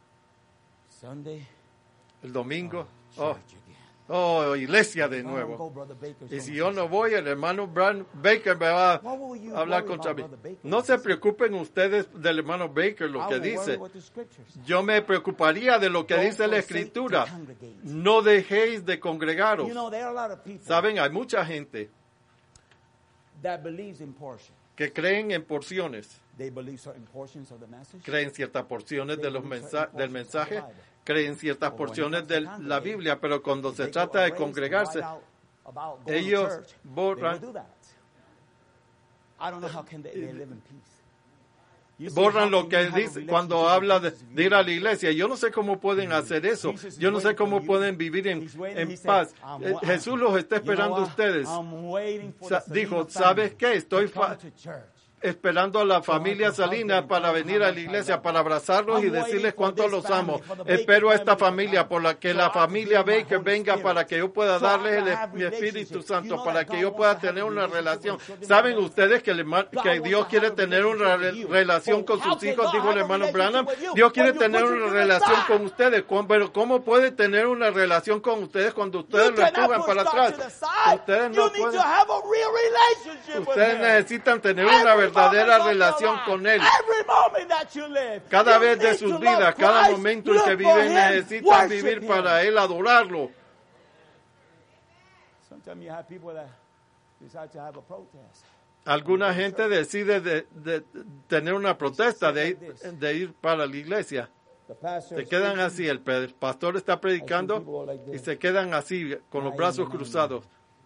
Sunday, el domingo. Oh, church again. oh, iglesia de If I don't nuevo. go, Brother Baker's Y gonna si yo say no voy, el hermano Baker me va What will you a hablar worry contra about, mí. Brother Baker? No se preocupen ustedes del hermano Baker, lo I que will worry dice. what the scriptures say. Yo me preocuparía de lo que Don't dice la forsake Escritura. to congregate. No dejéis de congregaros. You know, there are a lot of people Saben, hay mucha gente that believes in portion. que creen en porciones. They believe certain portions of the message. Creen ciertas porciones de los del mensaje, creen ciertas But when it porciones comes to de la congregate, Biblia, pero cuando If se they trata go de raised and congregarse, write out about going to ellos church, they borran- will do that. I don't know how can they live in peace. You see, borran how lo can you que have a dice cuando relationship habla with Jesus if de you ir a don't la iglesia. Yo no sé cómo pueden hacer eso. Yo no sé cómo pueden vivir en paz. Jesús los está esperando a ustedes. Dijo, ¿sabes qué? Estoy esperando a la familia Salinas para venir a la iglesia, para abrazarlos y decirles cuánto los amo. Espero a esta familia, por la que la familia Baker venga para que yo pueda darles mi Espíritu Santo, para que yo pueda tener una relación. ¿Saben ustedes que Dios quiere tener una relación con sus hijos? Dijo el hermano Branham. Dios quiere tener una relación con ustedes. Pero ¿cómo puede tener una relación con ustedes cuando ustedes lo empujan para atrás? Ustedes no pueden. Ustedes necesitan tener una verdadera relación con Él. Cada vez de sus vidas, cada momento en que viven, necesitan vivir para Él, adorarlo. Alguna gente decide de tener una protesta, de ir para la iglesia. Se quedan así, el pastor está predicando y se quedan así, con los brazos cruzados.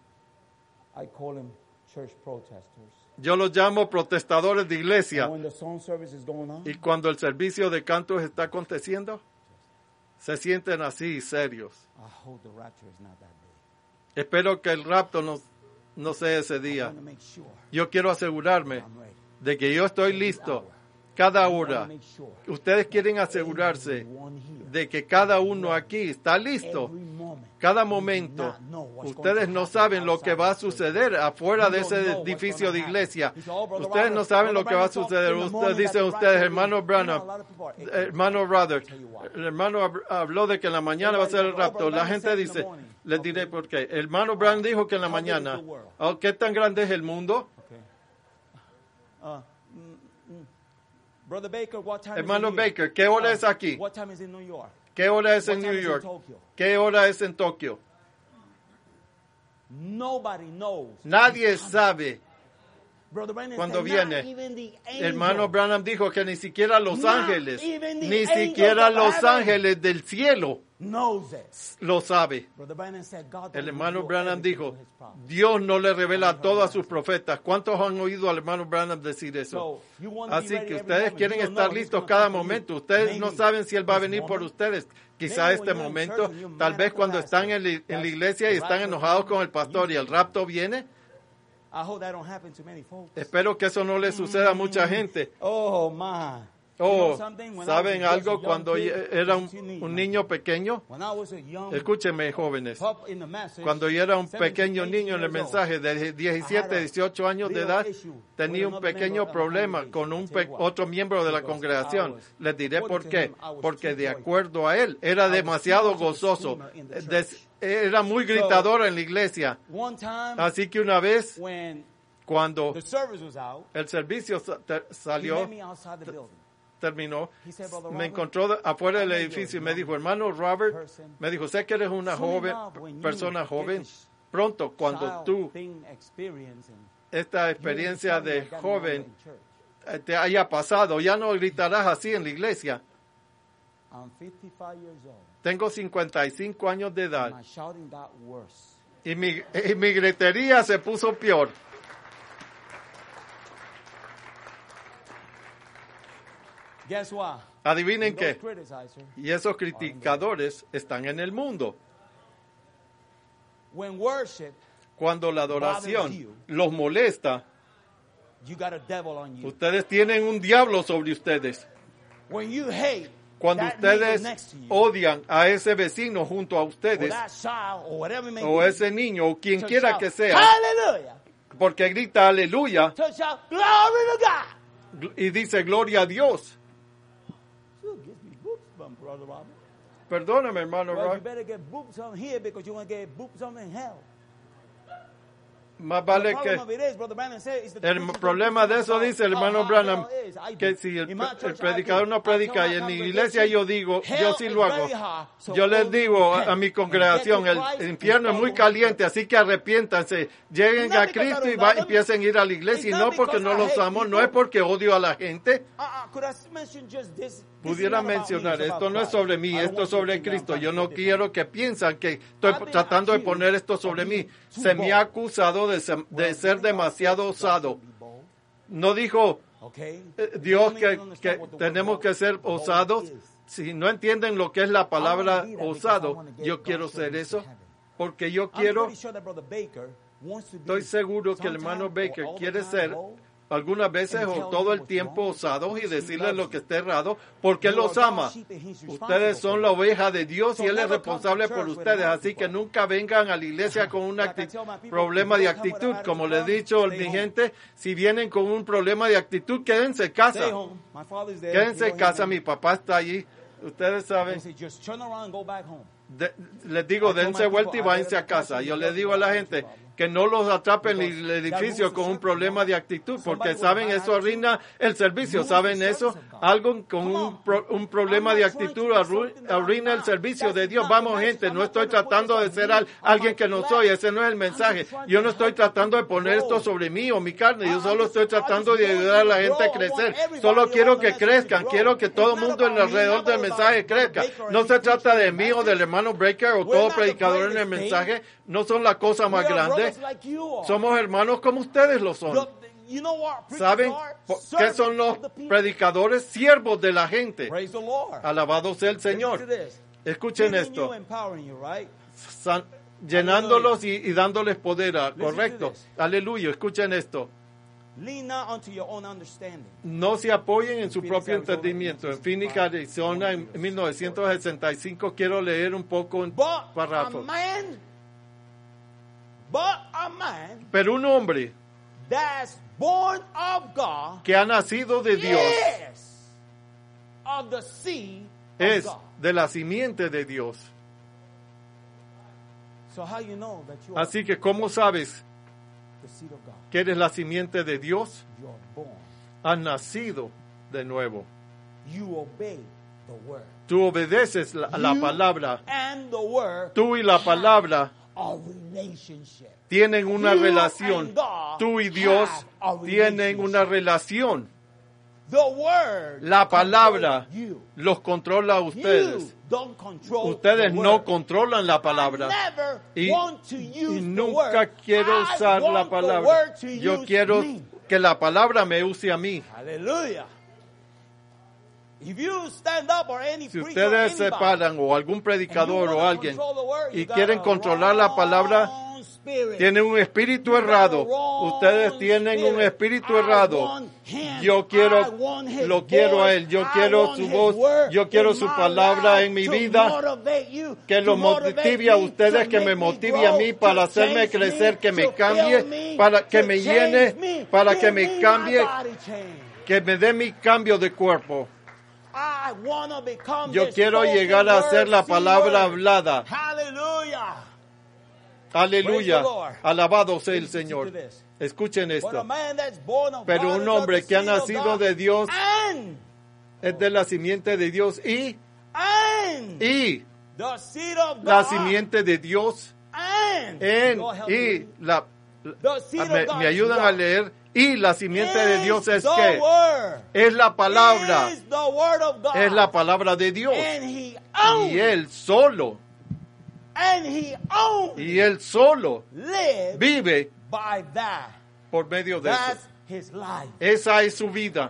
Yo los llamo protestadores de iglesia. Y cuando el servicio de cantos está aconteciendo, se sienten así, serios. Espero que el rapto no sea ese día. Yo quiero asegurarme de que yo estoy listo cada hora. Ustedes quieren asegurarse de que cada uno aquí está listo. Cada momento. Ustedes no saben lo que va a suceder afuera de ese edificio de iglesia. Ustedes no saben lo que va a suceder. Dicen ustedes, hermano Branham, hermano Rutherford, el hermano habló de que en la mañana va a ser el rapto. La gente dice, les diré por qué. El hermano Branham dijo que en la mañana. Oh, ¿qué tan grande es el mundo? Hermano Baker, ¿qué hora es aquí? ¿Qué hora es en New York? ¿Qué hora es en Tokio? Nadie sabe cuando viene. Hermano Branham dijo que ni siquiera los ángeles, ni siquiera los ángeles del cielo lo sabe. El hermano Branham dijo, Dios no le revela todo a sus profetas. ¿Cuántos han oído al hermano Branham decir eso? Así que ustedes quieren estar listos cada momento. Ustedes no saben si Él va a venir por ustedes. Quizá este momento, tal vez cuando están en la iglesia y están enojados con el pastor y el rapto viene. Espero que eso no le suceda a mucha gente. ¿Saben algo? Cuando era un niño pequeño, escúchenme, jóvenes, cuando yo era un pequeño niño en el mensaje de 17, 18 años de edad, tenía un pequeño problema con otro miembro de la congregación. Les diré por qué. Porque de acuerdo a él, era demasiado gozoso. era muy gritadora en la iglesia. One time, Así que una vez, when cuando the service was out, el servicio he salió, met me outside the building. terminó, He said, "Brother me Robert, encontró afuera del edificio y me dijo, hermano Robert, me dijo, sé que eres una persona joven. Pronto, cuando tú, esta experiencia de joven te haya pasado, ya no gritarás así en la iglesia. I'm 55 years old. Tengo 55 años de edad My shouting got worse. y mi gritería se puso peor. Guess what? Adivinen Those qué. criticizers, Y esos criticadores están en el mundo. when worship, Cuando la adoración los molesta, you got a devil on you. ustedes tienen un diablo sobre ustedes. When you hate Cuando that neighbor ustedes next to you, odian a ese vecino junto a or ustedes, that child, or whatever it may o be, ese niño, o quien to quiera shout, que sea, hallelujah, porque grita aleluya to shout, glory to God. y dice gloria a Dios. Still gives me goosebumps, Brother Robert. Perdóname, hermano Well, you Rob. better get booped some here because you want to get booped some in hell. Más The vale problem que of it is, Brother Branham said, is the el preachers problema don't de preach eso about dice el how hermano hell Branham, is. I que do. si el In my church, predicador I no do. predica I y tell en my mi iglesia yo digo, hell yo sí is lo hago. very hot, so Yo les all digo repent a mi and congregación, get to el Christ infierno es and muy follow him. caliente, así que arrepiéntanse, lleguen Not a because Cristo I y don't love him. empiecen a ir a la iglesia, y It's no not porque because no I los hate amo, no people. es porque odio a la gente. Could I mention just this? Pudiera mencionar, esto no es sobre mí, esto es sobre Cristo. Yo no quiero que piensen que estoy tratando de poner esto sobre mí. Se me ha acusado de ser demasiado osado. No dijo Dios que tenemos que ser osados. Si no entienden lo que es la palabra osado, yo quiero ser eso, porque yo quiero, estoy seguro que el hermano Baker quiere ser algunas veces o todo el tiempo osados y decirles lo que está errado, porque Él los ama. Ustedes son la oveja de Dios y Él es responsable por ustedes, así que nunca vengan a la iglesia con un problema de actitud. Como les he dicho a mi gente, si vienen con un problema de actitud, quédense en casa. Quédense en casa, mi papá está allí. Ustedes saben. Les digo, dense vuelta y váyanse a casa. Yo les digo a la gente que no los atrapen en el edificio con un problema de actitud, porque saben, eso arruina el servicio. ¿Saben eso? Algo con un problema de actitud arruina el servicio de Dios. Vamos, gente, no estoy tratando de ser alguien que no soy. Ese no es el mensaje. Yo no estoy tratando de poner esto sobre mí o mi carne. Yo solo estoy tratando de ayudar a la gente a crecer. Solo quiero que crezcan. Quiero que todo el mundo alrededor del mensaje crezca. No se trata de mí o del hermano Breaker o todo predicador en el mensaje. No son la cosa más grande. Somos hermanos como ustedes lo son. ¿Saben qué son los predicadores? Siervos de la gente. Alabado sea el Señor. Escuchen esto. Llenándolos y dándoles poder. Correcto. Aleluya. Escuchen esto. No se apoyen en su propio entendimiento. En Phoenix, Arizona, en 1965, quiero leer un poco un párrafo. Pero un hombre que ha nacido de Dios es de la simiente de Dios. Así que, ¿cómo sabes que eres la simiente de Dios? Has nacido de nuevo. Tú obedeces la palabra. Tú y la palabra tienen una relación. Tú y Dios tienen una relación. La palabra los controla a ustedes. Ustedes no controlan la palabra. Y nunca quiero usar la palabra. Yo quiero que la palabra me use a mí. Aleluya. Si ustedes se paran o algún predicador o alguien y quieren controlar la palabra, tienen un espíritu errado. Ustedes tienen un espíritu errado. Yo lo quiero a Él. Yo quiero su voz. Yo quiero su palabra en mi vida. Que los motive a ustedes, que me motive a mí para hacerme crecer, que me cambie, para que me llene, para que me cambie, que me dé mi cambio de cuerpo. Yo quiero llegar a ser la palabra hablada. Aleluya. Lord. Alabado sea el Listen to Señor. this. Escuchen But a esto. man that's born of Pero God un is of hombre the que ha seed of nacido God, de Dios and es de la simiente de Dios y the seed of la God, simiente de Dios Lord, help me. The seed of God me ayudan is a God. leer. Y la simiente de Dios es the que word. es la palabra, Is the word of God. es la palabra de Dios. And he owns Y Él solo, and he owns y Él solo live vive by that. por medio de eso. That's his life. Esa es su vida.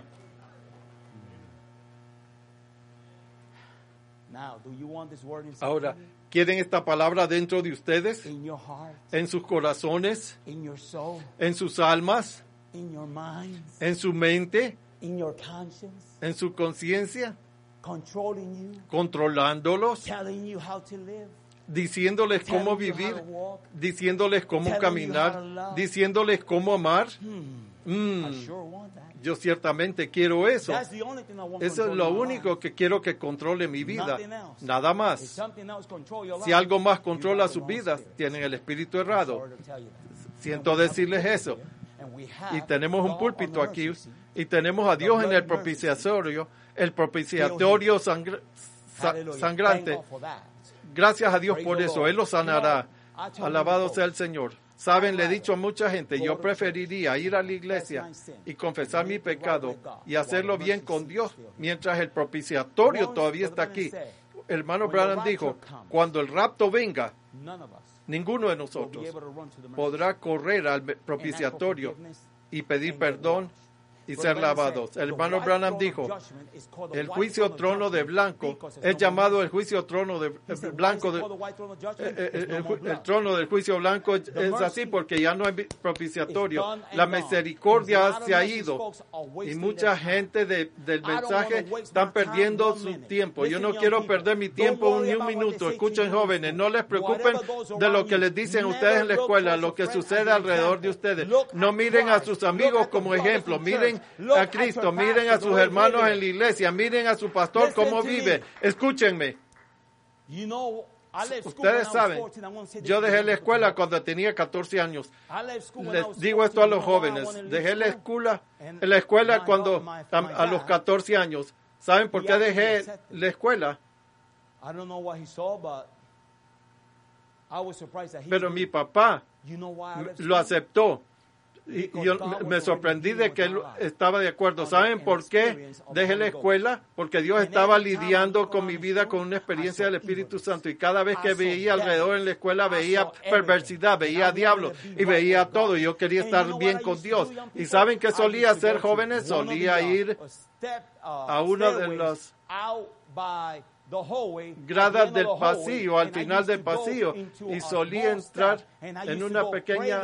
Now, do you want this word inside Ahora, of you? ¿quieren esta palabra dentro de ustedes? In your heart, En sus corazones, in your soul, en sus almas, in your minds, en su mente, in your conscience, en su conciencia, controlling you, controlándolos, telling you how to live, diciéndoles cómo telling you how vivir, to walk. diciéndoles cómo Telling you how to caminar, love. diciéndoles cómo amar. I sure want that. Yo ciertamente quiero eso. That's the only thing I want Eso es controlling lo my único life. que quiero que controle mi vida. Nothing else. Nada If más. something else control your Si life, algo más you controla got the sus wrong vidas, spirit. tienen el espíritu I'm errado. sorry to tell you that. Siento And we have decirles a eso. and we have Y tenemos un God púlpito on the aquí mercy seat. y tenemos a Dios en el bloody propiciatorio, el propiciatorio Hallelujah. sangrante. Thank God for that. Gracias a Dios Praise por the eso, Lord. Él lo sanará. I told Alabado you sea el before, Señor. Saben, le he dicho a mucha gente, yo preferiría ir a la iglesia y confesar mi pecado y hacerlo bien con Dios mientras el propiciatorio todavía está aquí. Hermano Branham dijo, cuando el rapto venga, none of us ninguno de will be nosotros able to run to the mercy podrá correr al propiciatorio y pedir perdón y ser lavados. El hermano Branham dijo, el juicio trono de blanco es llamado el juicio trono de blanco. El trono del juicio blanco es así porque ya no hay propiciatorio. La misericordia se ha ido y mucha gente del mensaje están perdiendo su tiempo. Yo no quiero perder mi tiempo ni un minuto. Escuchen, jóvenes, no les preocupen de lo que les dicen ustedes en la escuela, lo que sucede alrededor de ustedes. No miren a sus amigos como ejemplo, miren a Cristo, miren a sus hermanos en la iglesia, miren a su pastor cómo vive. Escúchenme. Ustedes saben, yo dejé la escuela cuando tenía 14 años. Les digo esto a los jóvenes, dejé la escuela cuando a los 14 años. ¿Saben por qué dejé la escuela? Pero mi papá lo aceptó. Y yo me sorprendí de que él estaba de acuerdo. ¿Saben por qué dejé la escuela? Porque Dios estaba lidiando con mi vida con una experiencia del Espíritu Santo. Y cada vez que veía alrededor en la escuela, veía perversidad, veía diablo y veía todo. Y yo quería estar bien con Dios. ¿Y saben qué solía hacer, jóvenes? Solía ir a una de las gradas del pasillo, al final del pasillo, y solía entrar en una pequeña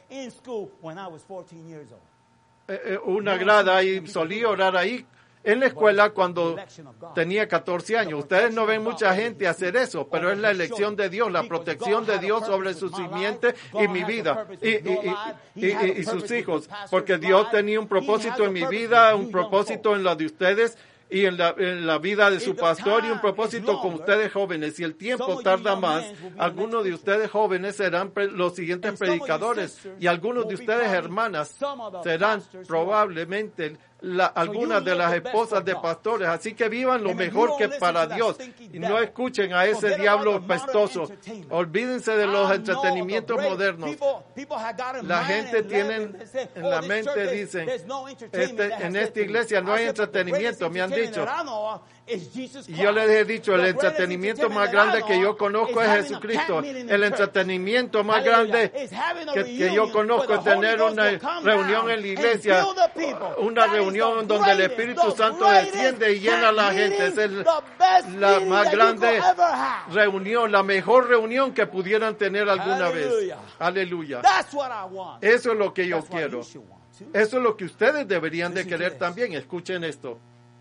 una grada y solía orar ahí en la escuela cuando tenía 14 años. Ustedes no ven mucha gente hacer eso, pero es la elección de Dios, la protección de Dios sobre su simiente y mi vida y sus hijos, porque Dios tenía un propósito en mi vida, un propósito en la de ustedes y en la vida de su pastor y un propósito con ustedes jóvenes. Si el tiempo tarda más, algunos de ustedes jóvenes serán los siguientes predicadores y algunos de ustedes hermanas serán probablemente algunas de las esposas de pastores. Así que vivan lo mejor que para Dios y no escuchen a ese diablo pestoso. Olvídense de los entretenimientos modernos. La gente tiene en la mente, dicen, en esta iglesia no hay entretenimiento, me han dicho. Y yo les he dicho, el entretenimiento más grande que yo conozco es Jesucristo. El entretenimiento más grande que yo conozco es tener una reunión en la iglesia, una reunión donde el Espíritu Santo desciende y llena a la gente. Es la más grande reunión, la mejor reunión que pudieran tener alguna vez. Aleluya. Eso es lo que yo quiero. Eso es lo que ustedes deberían de querer también. Escuchen esto.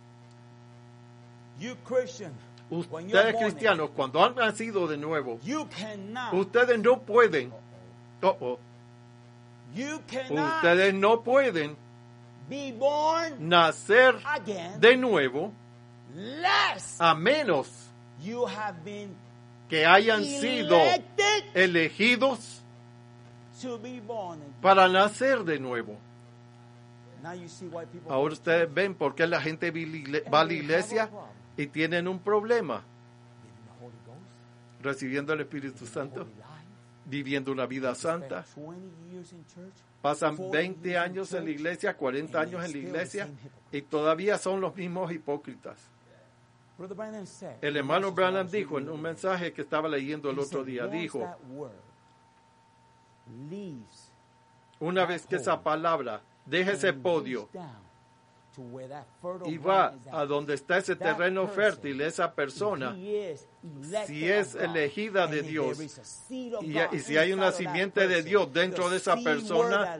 Ustedes cristianos, cuando han nacido de nuevo, ustedes no pueden, ustedes no pueden nacer de nuevo a menos que hayan sido elegidos to be born again. para nacer de nuevo. Now you see why people Ahora ustedes ven por qué la gente va a la iglesia y tienen un problema getting the Holy Ghost, recibiendo el Espíritu Santo, holy life. viviendo una vida santa. Spend 20 years in church, Pasan 20 años en la iglesia, 40 años en la iglesia y todavía son los mismos hipócritas. Brother Branham said, El hermano Branham dijo en un mensaje que estaba leyendo el otro día, dijo, una vez que esa palabra deje ese podio y va a donde está ese terreno fértil, esa persona, si es elegida de Dios y si hay una simiente de Dios dentro de esa persona,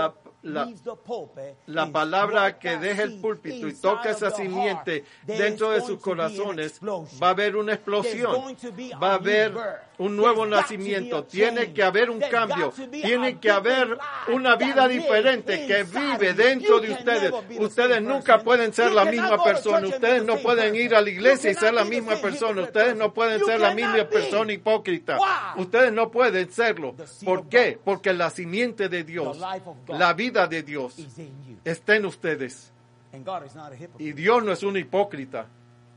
la palabra que deje el púlpito y toca esa simiente dentro de sus corazones, va a haber una explosión, va a haber un nuevo nacimiento, tiene que haber un cambio, tiene que haber una vida diferente que vive dentro de ustedes. Ustedes nunca pueden ser la misma persona, ustedes no pueden ir a la iglesia y ser la misma persona, ustedes no pueden ser la misma persona hipócrita, ustedes no pueden serlo. ¿Por qué? Porque la simiente de Dios, la vida de Dios está en ustedes. Y Dios no es un hipócrita.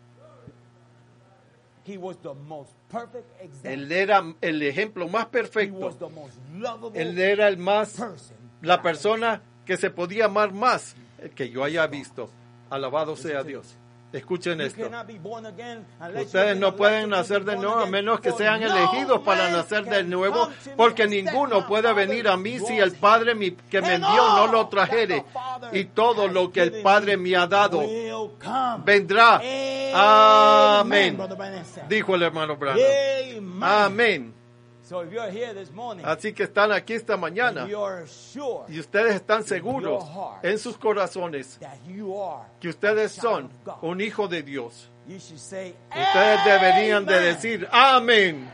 Él era el ejemplo más perfecto. Él era la persona que se podía amar más que yo haya visto. Alabado sea Dios. Escuchen esto. Ustedes no pueden nacer de nuevo a menos que sean elegidos para nacer de nuevo, porque ninguno puede venir a mí si el Padre que me envió no lo trajere. Y todo lo que el Padre me ha dado vendrá. Amén. Dijo el hermano Branham. Amén. Así que están aquí esta mañana y ustedes están seguros en sus corazones que ustedes son un hijo de Dios. Ustedes deberían de decir amén.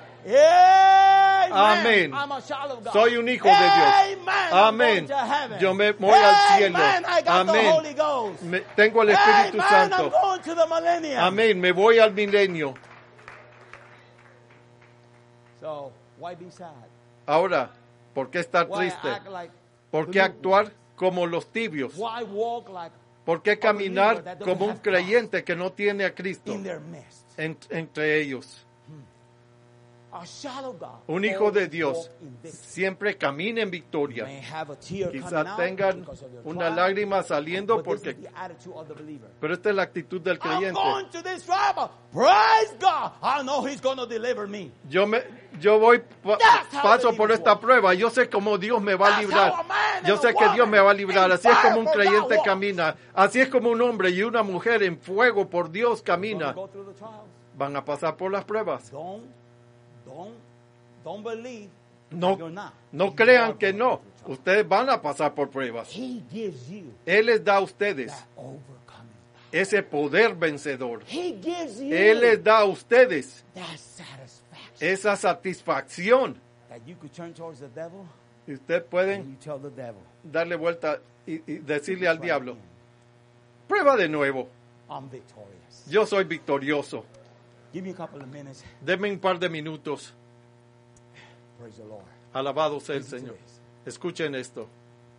Amén. Soy un hijo de Dios. Amén. Yo me voy al cielo. Amén. Tengo el Espíritu Santo. Amén. Me voy al milenio. Ahora, ¿por qué estar triste? ¿Por qué actuar como los tibios? ¿Por qué caminar como un creyente que no tiene a Cristo entre ellos? Un hijo de Dios siempre camina en victoria. Quizás tengan una lágrima saliendo pero esta es la actitud del creyente. Paso por esta prueba. Yo sé cómo Dios me va a librar. Yo sé que Dios me va a librar. Así es como un creyente camina. Así es como un hombre y una mujer en fuego por Dios camina. Van a pasar por las pruebas. No crean que no. Ustedes van a pasar por pruebas. Él les da a ustedes ese poder vencedor. Él les da a ustedes esa satisfacción. Y ustedes pueden darle vuelta y decirle al diablo, prueba de nuevo. Yo soy victorioso. Denme un par de minutos. Alabado sea el Señor. Escuchen esto.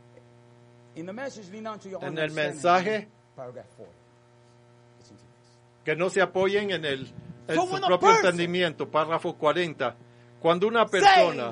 En el mensaje, que no se apoyen en su propio entendimiento, párrafo 40. Cuando una persona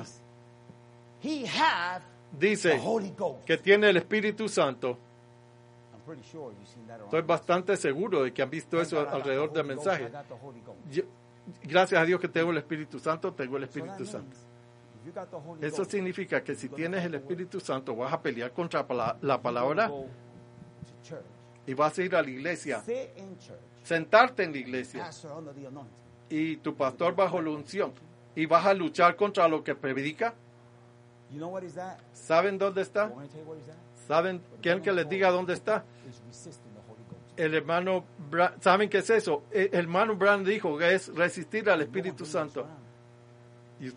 dice que tiene el Espíritu Santo, estoy bastante seguro de que han visto eso alrededor del mensaje. Gracias a Dios que tengo el Espíritu Santo, tengo el Espíritu Santo. Eso significa que si tienes el Espíritu Santo vas a pelear contra la palabra y vas a ir a la iglesia, sentarte en la iglesia y tu pastor bajo la unción y vas a luchar contra lo que predica. ¿Saben dónde está? ¿Saben quién que les diga dónde está? El hermano ¿saben qué es eso? El hermano Brown dijo que es resistir al Espíritu Santo. Y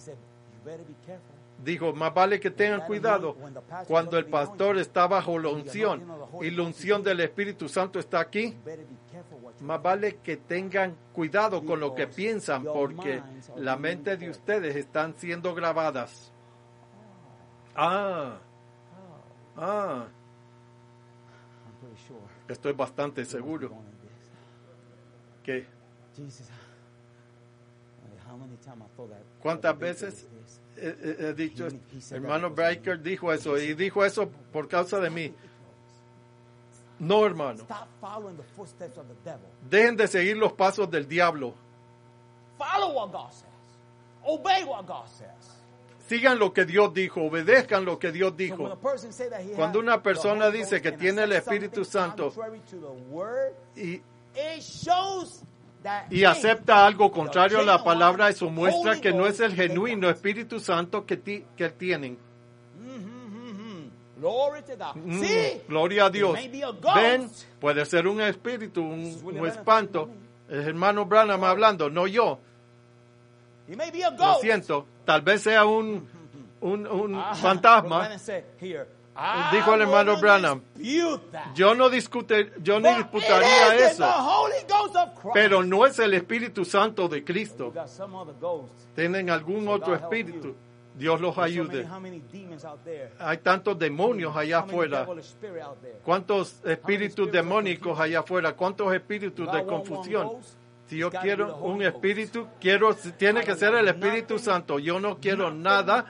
dijo, más vale que tengan cuidado cuando el pastor está bajo la unción y la unción del Espíritu Santo está aquí. Más vale que tengan cuidado con lo que piensan, porque la mente de ustedes están siendo grabadas. Ah, I'm pretty sure. estoy bastante seguro Wanted this. que Jesus, how many times I thought that? ¿cuántas veces he dicho, hermano Breaker dijo eso y dijo eso por causa de mí? No, hermano. Stop following the footsteps of the devil. Dejen de seguir los pasos del diablo. Follow what God says. Obey what God says. Sigan lo que Dios dijo, obedezcan lo que Dios So when dijo. a person say that he Cuando has una the persona Holy dice Ghost que and tiene el accepts Espíritu something Santo contrary to the word, y it shows that y he, acepta algo the contrario a la palabra, eso genuine muestra Holy que no es el Ghost in genuino God. Espíritu Santo que tienen. Glory to God. See, Gloria a Dios. it may be a ghost. Ven, puede ser un espíritu, un espanto. El hermano Branham hablando, no yo. It may be a Lo ghost. siento, tal vez sea un Brother fantasma. Branham said here, Dijo el hermano I Branham, wouldn't dispute that. Yo no But disputaría it is eso, the Holy Ghost of Christ. pero no es el Espíritu Santo de You Cristo. got some other ghosts. Tienen algún otro espíritu. Dios los There's so many, ayude. how many demons out there? Hay tantos demonios allá How many afuera. devilish spirit out there? ¿Cuántos espíritus demónicos allá afuera? ¿Cuántos espíritus de confusión? Si yo quiero un espíritu, tiene que ser el Espíritu Santo. Yo no quiero nada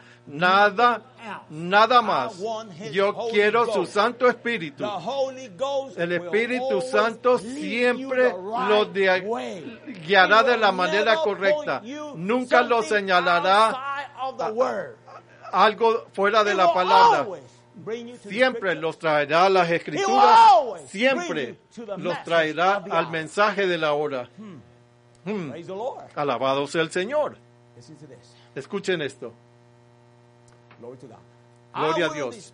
más. Yo quiero su Santo Espíritu. The Holy Ghost El will Espíritu always Santo lead siempre you the lo right way. guiará He de will la manera never correcta. point you Nunca lo something señalará outside of the word. algo fuera de He la will palabra. always bring you to the Siempre scripture. los traerá a las He Escrituras. will always Siempre bring you to the los message traerá of the al hour. mensaje de la hora. Praise the Lord. Alabado sea el Señor. Listen to this. Escuchen esto. Glory to God. Gloria a I wouldn't Dios.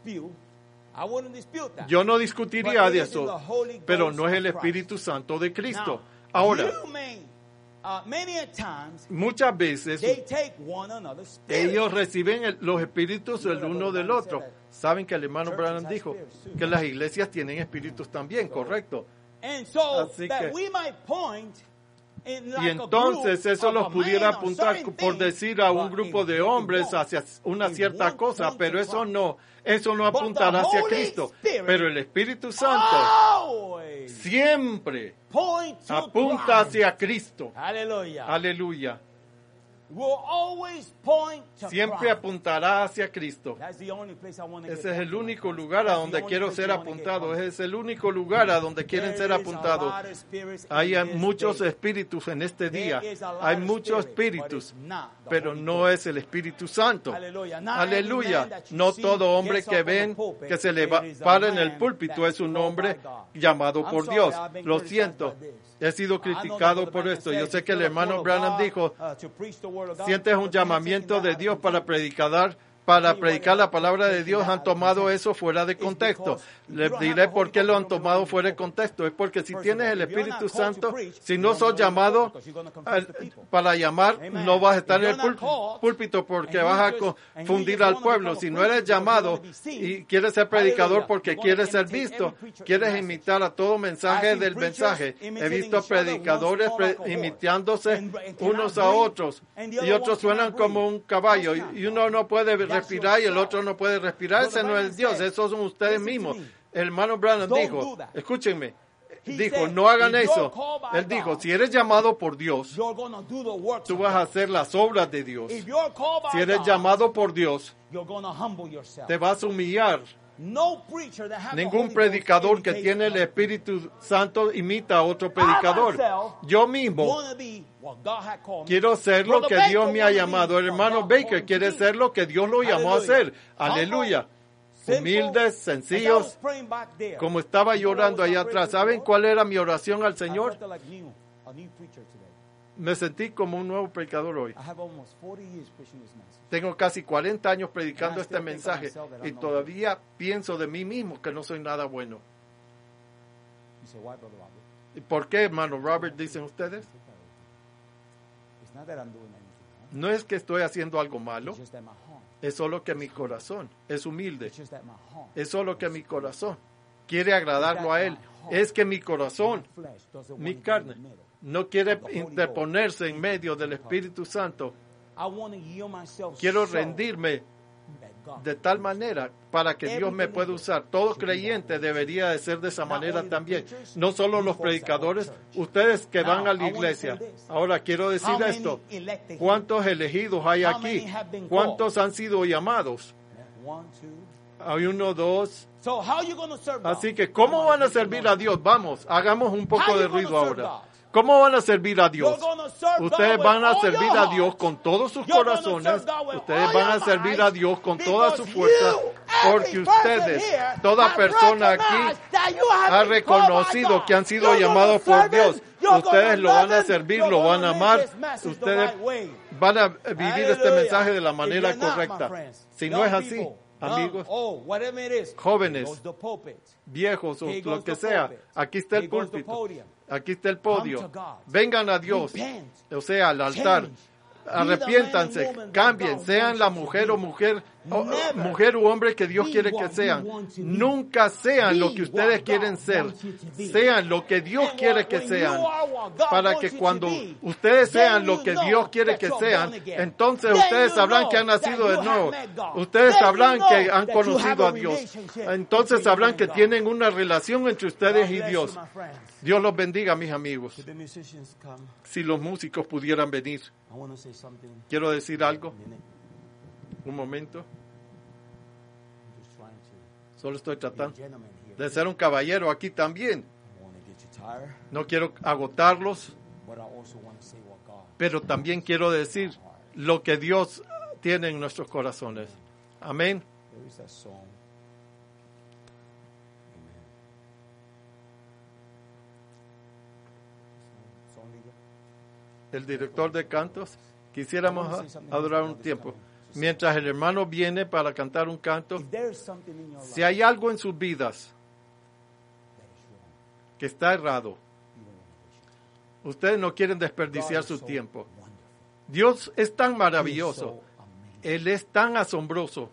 I wouldn't dispute that. Yo no discutiría But de it is in the eso, Holy pero Ghost no es el of Christ. Espíritu Santo de Cristo. Now, Ahora, you may, many a times, muchas veces they take one another's spirit. ellos reciben los espíritus el uno del otro. Saben que el hermano Branham dijo que las iglesias tienen espíritus también, correcto. And so Así that que- we might point in like Y entonces a group eso of los a pudiera man on apuntar, certain por things, decir, a un but grupo it- de it hombres won't. hacia una It cierta won't cosa, point pero to eso Christ. no But apuntará the hacia Holy Cristo. Spirit Pero el Espíritu Santo always siempre point to apunta Christ. hacia Cristo. Hallelujah. Aleluya. Will always point to Siempre Christ. apuntará hacia Cristo. That's the only place I want to Ese get es el to. único lugar a That's the donde only quiero place ser I wanna get apuntado. to. Es el único lugar a donde quieren ser There is a apuntados. lot of spirits Hay in this muchos day. espíritus en este día. There is a lot Hay of muchos spirits, but espíritus, it's not the pero Holy no Ghost. es el Espíritu Santo. Aleluya. Not Aleluya. every man that you No see todo hombre gets que up on the ven pulpit, que se le it is a para en el man púlpito that es un is called hombre by God. llamado I'm por sorry, Dios. I've been Lo criticized siento. by this. He sido I know that criticado Brother por Branham esto. said, Yo sé "You que el feel the hermano call of Branham God, dijo, to preach the word of God." sientes un But they're llamamiento taking de that Dios out para of predicar la palabra de Dios, han tomado eso fuera de contexto. Les diré por qué lo han tomado fuera de contexto. Es porque si tienes el Espíritu Santo, si no sos llamado para llamar, no vas a estar en el púlpito porque vas a confundir al pueblo. Si no eres llamado y quieres ser predicador porque quieres ser visto, quieres imitar a todo mensaje del mensaje. He visto predicadores imitándose unos a otros y otros suenan como un caballo y uno no puede respirar y el otro no puede respirar. Ese no es Dios, esos son ustedes mismos. El hermano Branham dijo, escúchenme, dijo, no hagan eso. Él dijo, si eres llamado por Dios, tú vas a hacer las obras de Dios. Si eres llamado por Dios, te vas a humillar. Ningún predicador que tiene el Espíritu Santo imita a otro predicador. Yo mismo quiero ser lo que Dios me ha llamado. El hermano Baker quiere ser lo que Dios lo llamó a hacer. Aleluya. Humildes, sencillos, como estaba llorando allá atrás. ¿Saben cuál era mi oración al Señor? Me sentí como un nuevo predicador hoy. Tengo casi 40 años predicando este mensaje y todavía pienso de mí mismo que no soy nada bueno. ¿Y por qué, hermano Robert, dicen ustedes? No es que estoy haciendo algo malo, es solo que mi corazón es humilde. Es solo que mi corazón quiere agradarlo a Él. Es que mi corazón, mi carne, no quiere interponerse en medio del Espíritu Santo. Quiero rendirme de tal manera para que Dios me pueda usar. Todo creyente debería de ser de esa manera también. No solo los predicadores, ustedes que van a la iglesia. Ahora quiero decir esto. ¿Cuántos elegidos hay aquí? ¿Cuántos han sido llamados? Hay 1, 2. Así que, ¿cómo van a servir a Dios? Vamos, hagamos un poco de ruido ahora. ¿Cómo van a servir a Dios? Ustedes van a servir a Dios con todos sus corazones. Ustedes van a servir a Dios con toda su fuerza. Porque ustedes, toda persona aquí, ha reconocido que han sido llamados por Dios. Ustedes lo van a servir, lo van a amar. Ustedes van a vivir este mensaje de la manera correcta. Si no es así, amigos, jóvenes, viejos o lo que sea, aquí está el púlpito, aquí está el podio. Vengan a Dios, o sea, al altar. Arrepiéntanse, cambien, sean la mujer u hombre que Dios quiere que sean. Nunca sean lo que ustedes quieren ser. Sean lo que Dios quiere que sean. Para que cuando ustedes sean lo que Dios quiere que sean, entonces ustedes sabrán que han nacido de nuevo. Ustedes sabrán que han conocido a Dios. Entonces sabrán que tienen una relación entre ustedes y Dios. Dios los bendiga, mis amigos. Si los músicos pudieran venir. Quiero decir algo. Un momento. Solo estoy tratando de ser un caballero aquí también. No quiero agotarlos, pero también quiero decir lo que Dios tiene en nuestros corazones. Amén. El director de cantos, quisiéramos adorar un tiempo. Mientras el hermano viene para cantar un canto, si hay algo en sus vidas que está errado, ustedes no quieren desperdiciar su tiempo. Dios es tan maravilloso, Él es tan asombroso.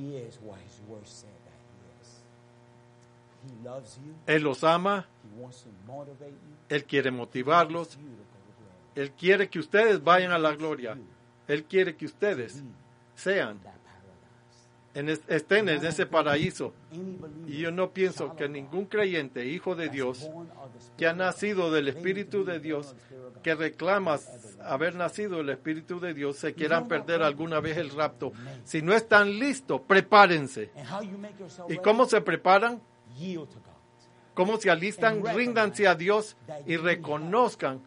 Él los ama, Él quiere motivarlos, Él quiere que ustedes vayan a la gloria, Él quiere que ustedes estén en ese paraíso. Y yo no pienso que ningún creyente, hijo de Dios, que ha nacido del Espíritu de Dios, que reclama haber nacido del Espíritu de Dios, se quieran perder alguna vez el rapto. Si no están listos, prepárense. ¿Y cómo se preparan? ¿Cómo se alistan? Ríndanse a Dios y reconozcan.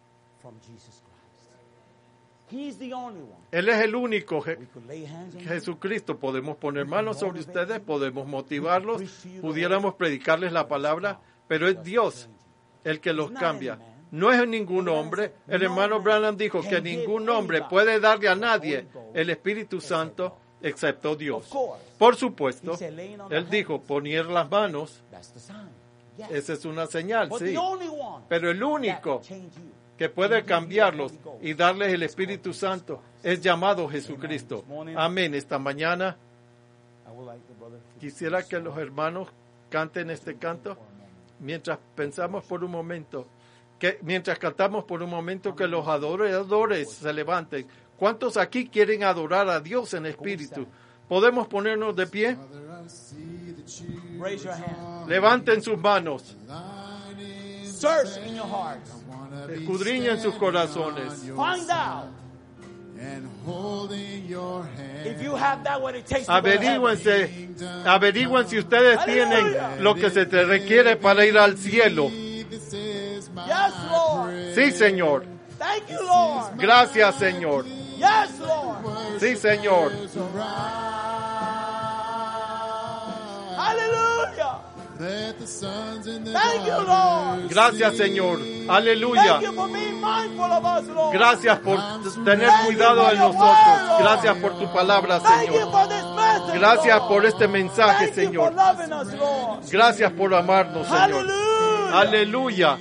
Él es el único, Jesucristo. Podemos poner manos sobre ustedes, podemos motivarlos, pudiéramos predicarles la palabra, pero es Dios el que los cambia. No es ningún hombre. El hermano Branham dijo que ningún hombre puede darle a nadie el Espíritu Santo excepto Dios. Por supuesto, él dijo poner las manos. Esa es una señal, sí. Pero el único que puede cambiarlos y darles el Espíritu Santo es llamado Jesucristo. Amén. Esta mañana quisiera que los hermanos canten este canto mientras pensamos por un momento, mientras cantamos por un momento, que los adoradores se levanten. ¿Cuántos aquí quieren adorar a Dios en espíritu? ¿Podemos ponernos de pie? Levanten sus manos. Escudriñen sus corazones. Find out. Averigüen si ustedes tienen lo que se te requiere para ir al cielo. Yes, Lord. Sí, Señor. Thank you, Lord. Gracias, Señor. Yes, Lord. Sí, Señor. Hallelujah. Thank you, Lord. Gracias, Señor. Aleluya. Thank you for being mindful of us, Lord. Gracias por tener cuidado de nosotros. Gracias por tu palabra, Thank you Señor. for this message, Gracias Lord. por este mensaje, Thank you Señor. for loving us, Lord. Gracias por amarnos, Señor. Hallelujah. Aleluya.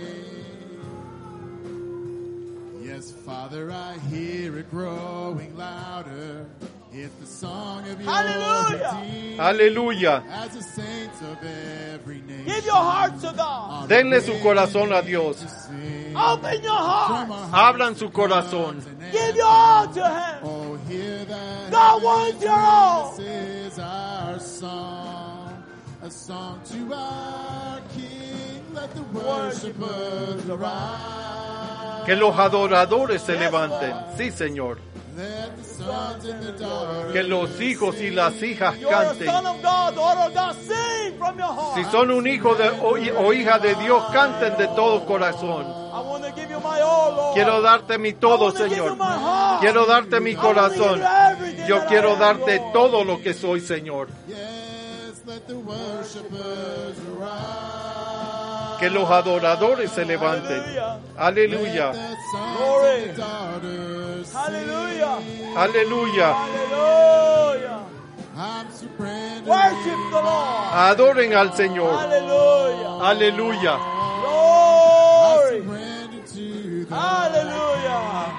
Yes, Father, I hear it growing louder. It's the song of your Hallelujah. redeemed. Aleluya. As the saints of every nation. Give your heart to God. Denle su corazón a Dios. Sing Open your heart. Abran su corazón. Give your all to Him. Oh, hear that. God wants your all. This is our song, a song to our King. Let the worshipers arise. Que los adoradores se levanten. Sí, Señor. Let the sons and the daughters. Que los hijos y las hijas You're a canten. son of God, daughter of God. Sing from your heart. Si son un hijo o hija de Dios, canten de todo corazón. I want to give you my all, Lord. Quiero darte mi todo, Señor. Quiero darte mi corazón. Yo quiero darte todo lo que soy, Señor. Yes, let the worshipers arise. Que los adoradores se levanten. Aleluya. The sons Glory. and the daughters sing. Hallelujah. Aleluya. Hallelujah. I'm surrendering. Worship the Lord. Adoren al Señor. Hallelujah. Aleluya. Glory. Surrender to the Hallelujah.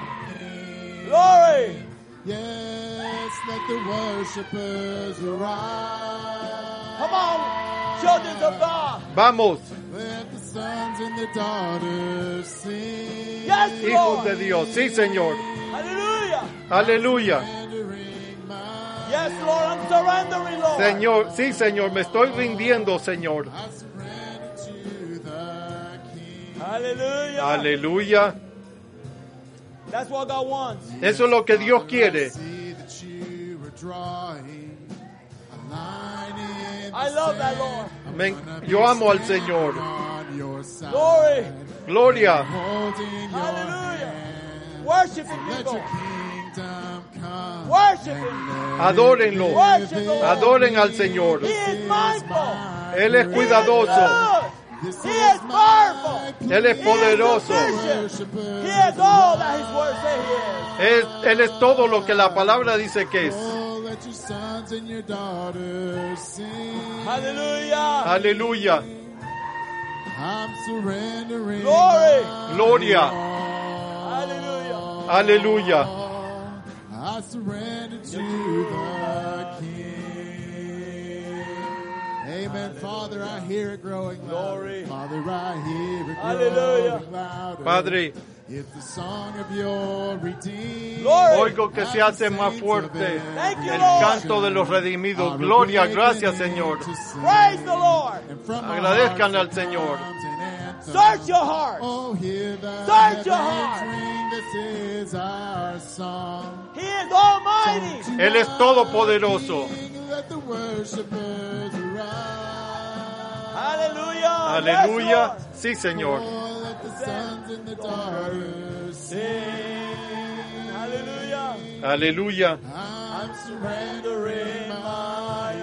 Glory. Yes, let the worshipers arise. Come on, children of God. Vamos, Let the sons and the daughters sing. Yes, hijos Lord. de Dios. Sí, Señor. Hallelujah. Aleluya. Surrendering my Yes, Lord, I'm surrendering, Lord. Señor, sí, Señor. Me estoy rindiendo, Señor. I surrender to the King. Hallelujah. Aleluya. That's what God wants. Eso es lo que Dios quiere. See that you were drawing a line in the I love that, sand. Lord. Yo amo al Señor. On your side. Glory. Gloria. Holding your Hallelujah. hand. Worship Him, Let people. your kingdom come. Worship Him. Adórenlo. Worship the Lord. Adoren al Señor. He is mindful. Él es He is cuidadoso. good. He is powerful. Él es poderoso. He is sufficient. He is all that His word says He is. Él es todo lo que la palabra dice que es. Oh, let your sons and your daughters sing. Hallelujah. Aleluya. I'm surrendering. Glory. my Gloria. all. Hallelujah. Aleluya. I surrender to the King. Amen. Father, I hear it growing louder. Glory. Father, I hear it Hallelujah. growing louder. Padre, It's the song of your redeemed. Glory. oigo que se hace más fuerte Thank you, el Lord. canto de los redimidos. Gloria, gracias, Señor. Praise the Lord. Agradezcan al Señor. Search your heart. Oh, hear the Search your heavens heart. ring. This is our song. He is almighty. Él es todopoderoso. Let the worshipers arise. Hallelujah. Aleluya. Yes, Sí, Señor. Oh, let the sons and the daughters sing. Hallelujah. Aleluya. I'm surrendering my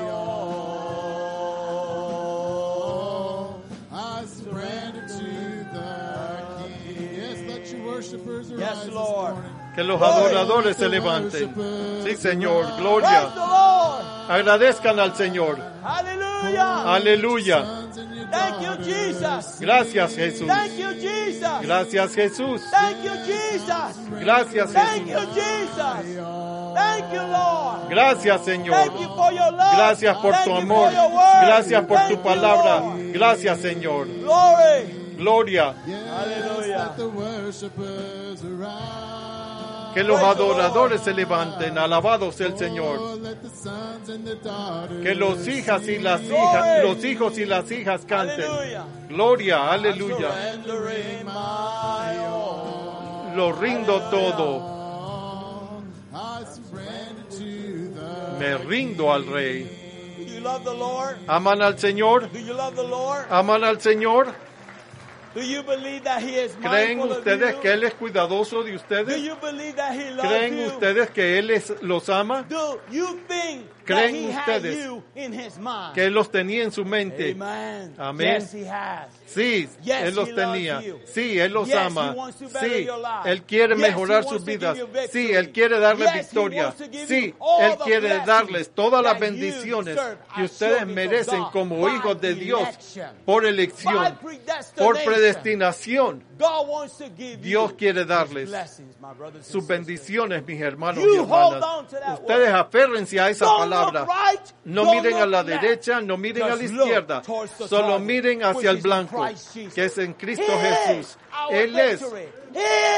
all. I surrender to the King. Yes, let your worshipers arise Yes, this Lord. morning. Que los adoradores se levanten. Sí, Señor. Praise Gloria. the Lord. Agradezcan al Señor. Hallelujah. Aleluya. Sons and your Thank you, daughters Jesus. Gracias, Jesús. Thank you, Jesus. Gracias, Jesús. Thank you, Jesus. Gracias, Thank Jesús. you, Jesus. Thank you, Lord. Gracias, Señor. Thank you for your love. Gracias por Thank tu you amor. for your word. Gracias por Thank tu you, palabra. Lord. Gracias, Señor. Glory. Gloria. Yes, Hallelujah. let the worshipers arise. Que los Praise the adoradores Lord. se levanten. Alabado sea el Señor. Oh, let the sons and the daughters Que los hijas y las Glory. hijas, los hijos y las hijas canten. Hallelujah. Gloria, aleluya. Surrendering my all. Lo rindo todo. I surrender to the Me rindo al Rey. Do you love the Lord? ¿Aman al Señor? Do you love the Lord? ¿Aman al Señor? Do you believe that He is ¿Creen mindful of ustedes you? que Él es cuidadoso de Do ustedes? you believe that He loves ¿Creen you? ustedes que Él los ama? Do you think that ¿Creen He had ustedes you in His mind? Que Él los tenía en su mente. Amen. Amén. Yes, He has. Sí, Yes, Él los he loves tenía. you. Sí, Él los Yes, ama. he wants to better Sí, your life. Él quiere Yes, mejorar he sus wants to vidas. give you victory. Sí, Él quiere darles Yes, he victoria. wants to give Sí, you all Él the quiere blessings darles todas las that you bendiciones deserve que as ustedes children of merecen God como by hijos de Dios election. por By elección, predestination. por predestinación. God wants to give Dios you quiere His darles blessings, my brothers and sus sisters. bendiciones, mis hermanos You y hold hermanas. on to that Ustedes word. aférrense a esa Don't palabra. look right, No don't miren a la look left. derecha, no miren a la Just look izquierda. towards the Solo target, miren which hacia el is in blanco, Christ Jesus. que es en Cristo He Jesús. is our Él es victory. He is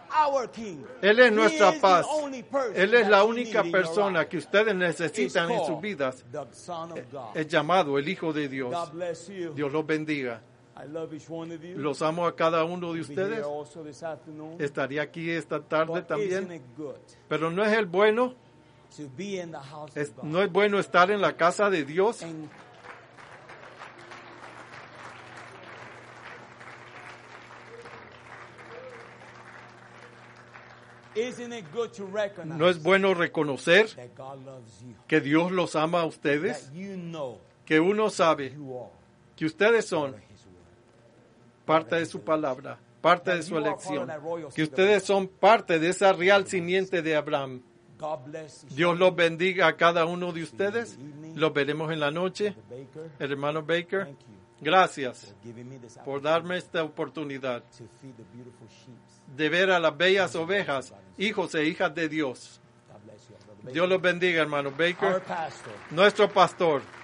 our King. Él es He nuestra is paz. the only person Él es la that you única need in your persona life. que ustedes He's necesitan en sus called vidas. the Son of God. Es llamado el Hijo de Dios. God bless you. Dios los bendiga. I love each one of you. Los amo a cada uno de I'll be here ustedes. also this afternoon. Estaría aquí esta tarde But isn't también. it good Pero no es el bueno, to be in the house of God? no es bueno estar en la casa de Dios. And isn't it good to recognize No es bueno reconocer that God loves you? que Dios los ama a ustedes, That you know que uno sabe you are que ustedes part son of His word. parte de su palabra, parte de su elección, que ustedes son parte de esa real simiente de Abraham. God bless you. Dios los bendiga a cada uno de ustedes. Los veremos en la noche. Baker, El hermano Baker, thank you gracias for giving me this por opportunity darme esta oportunidad to feed the beautiful sheep. de ver a las bellas ovejas, hijos e hijas de Dios. God bless you, Brother Baker. Dios los bendiga, hermano Our Baker, pastor, nuestro pastor.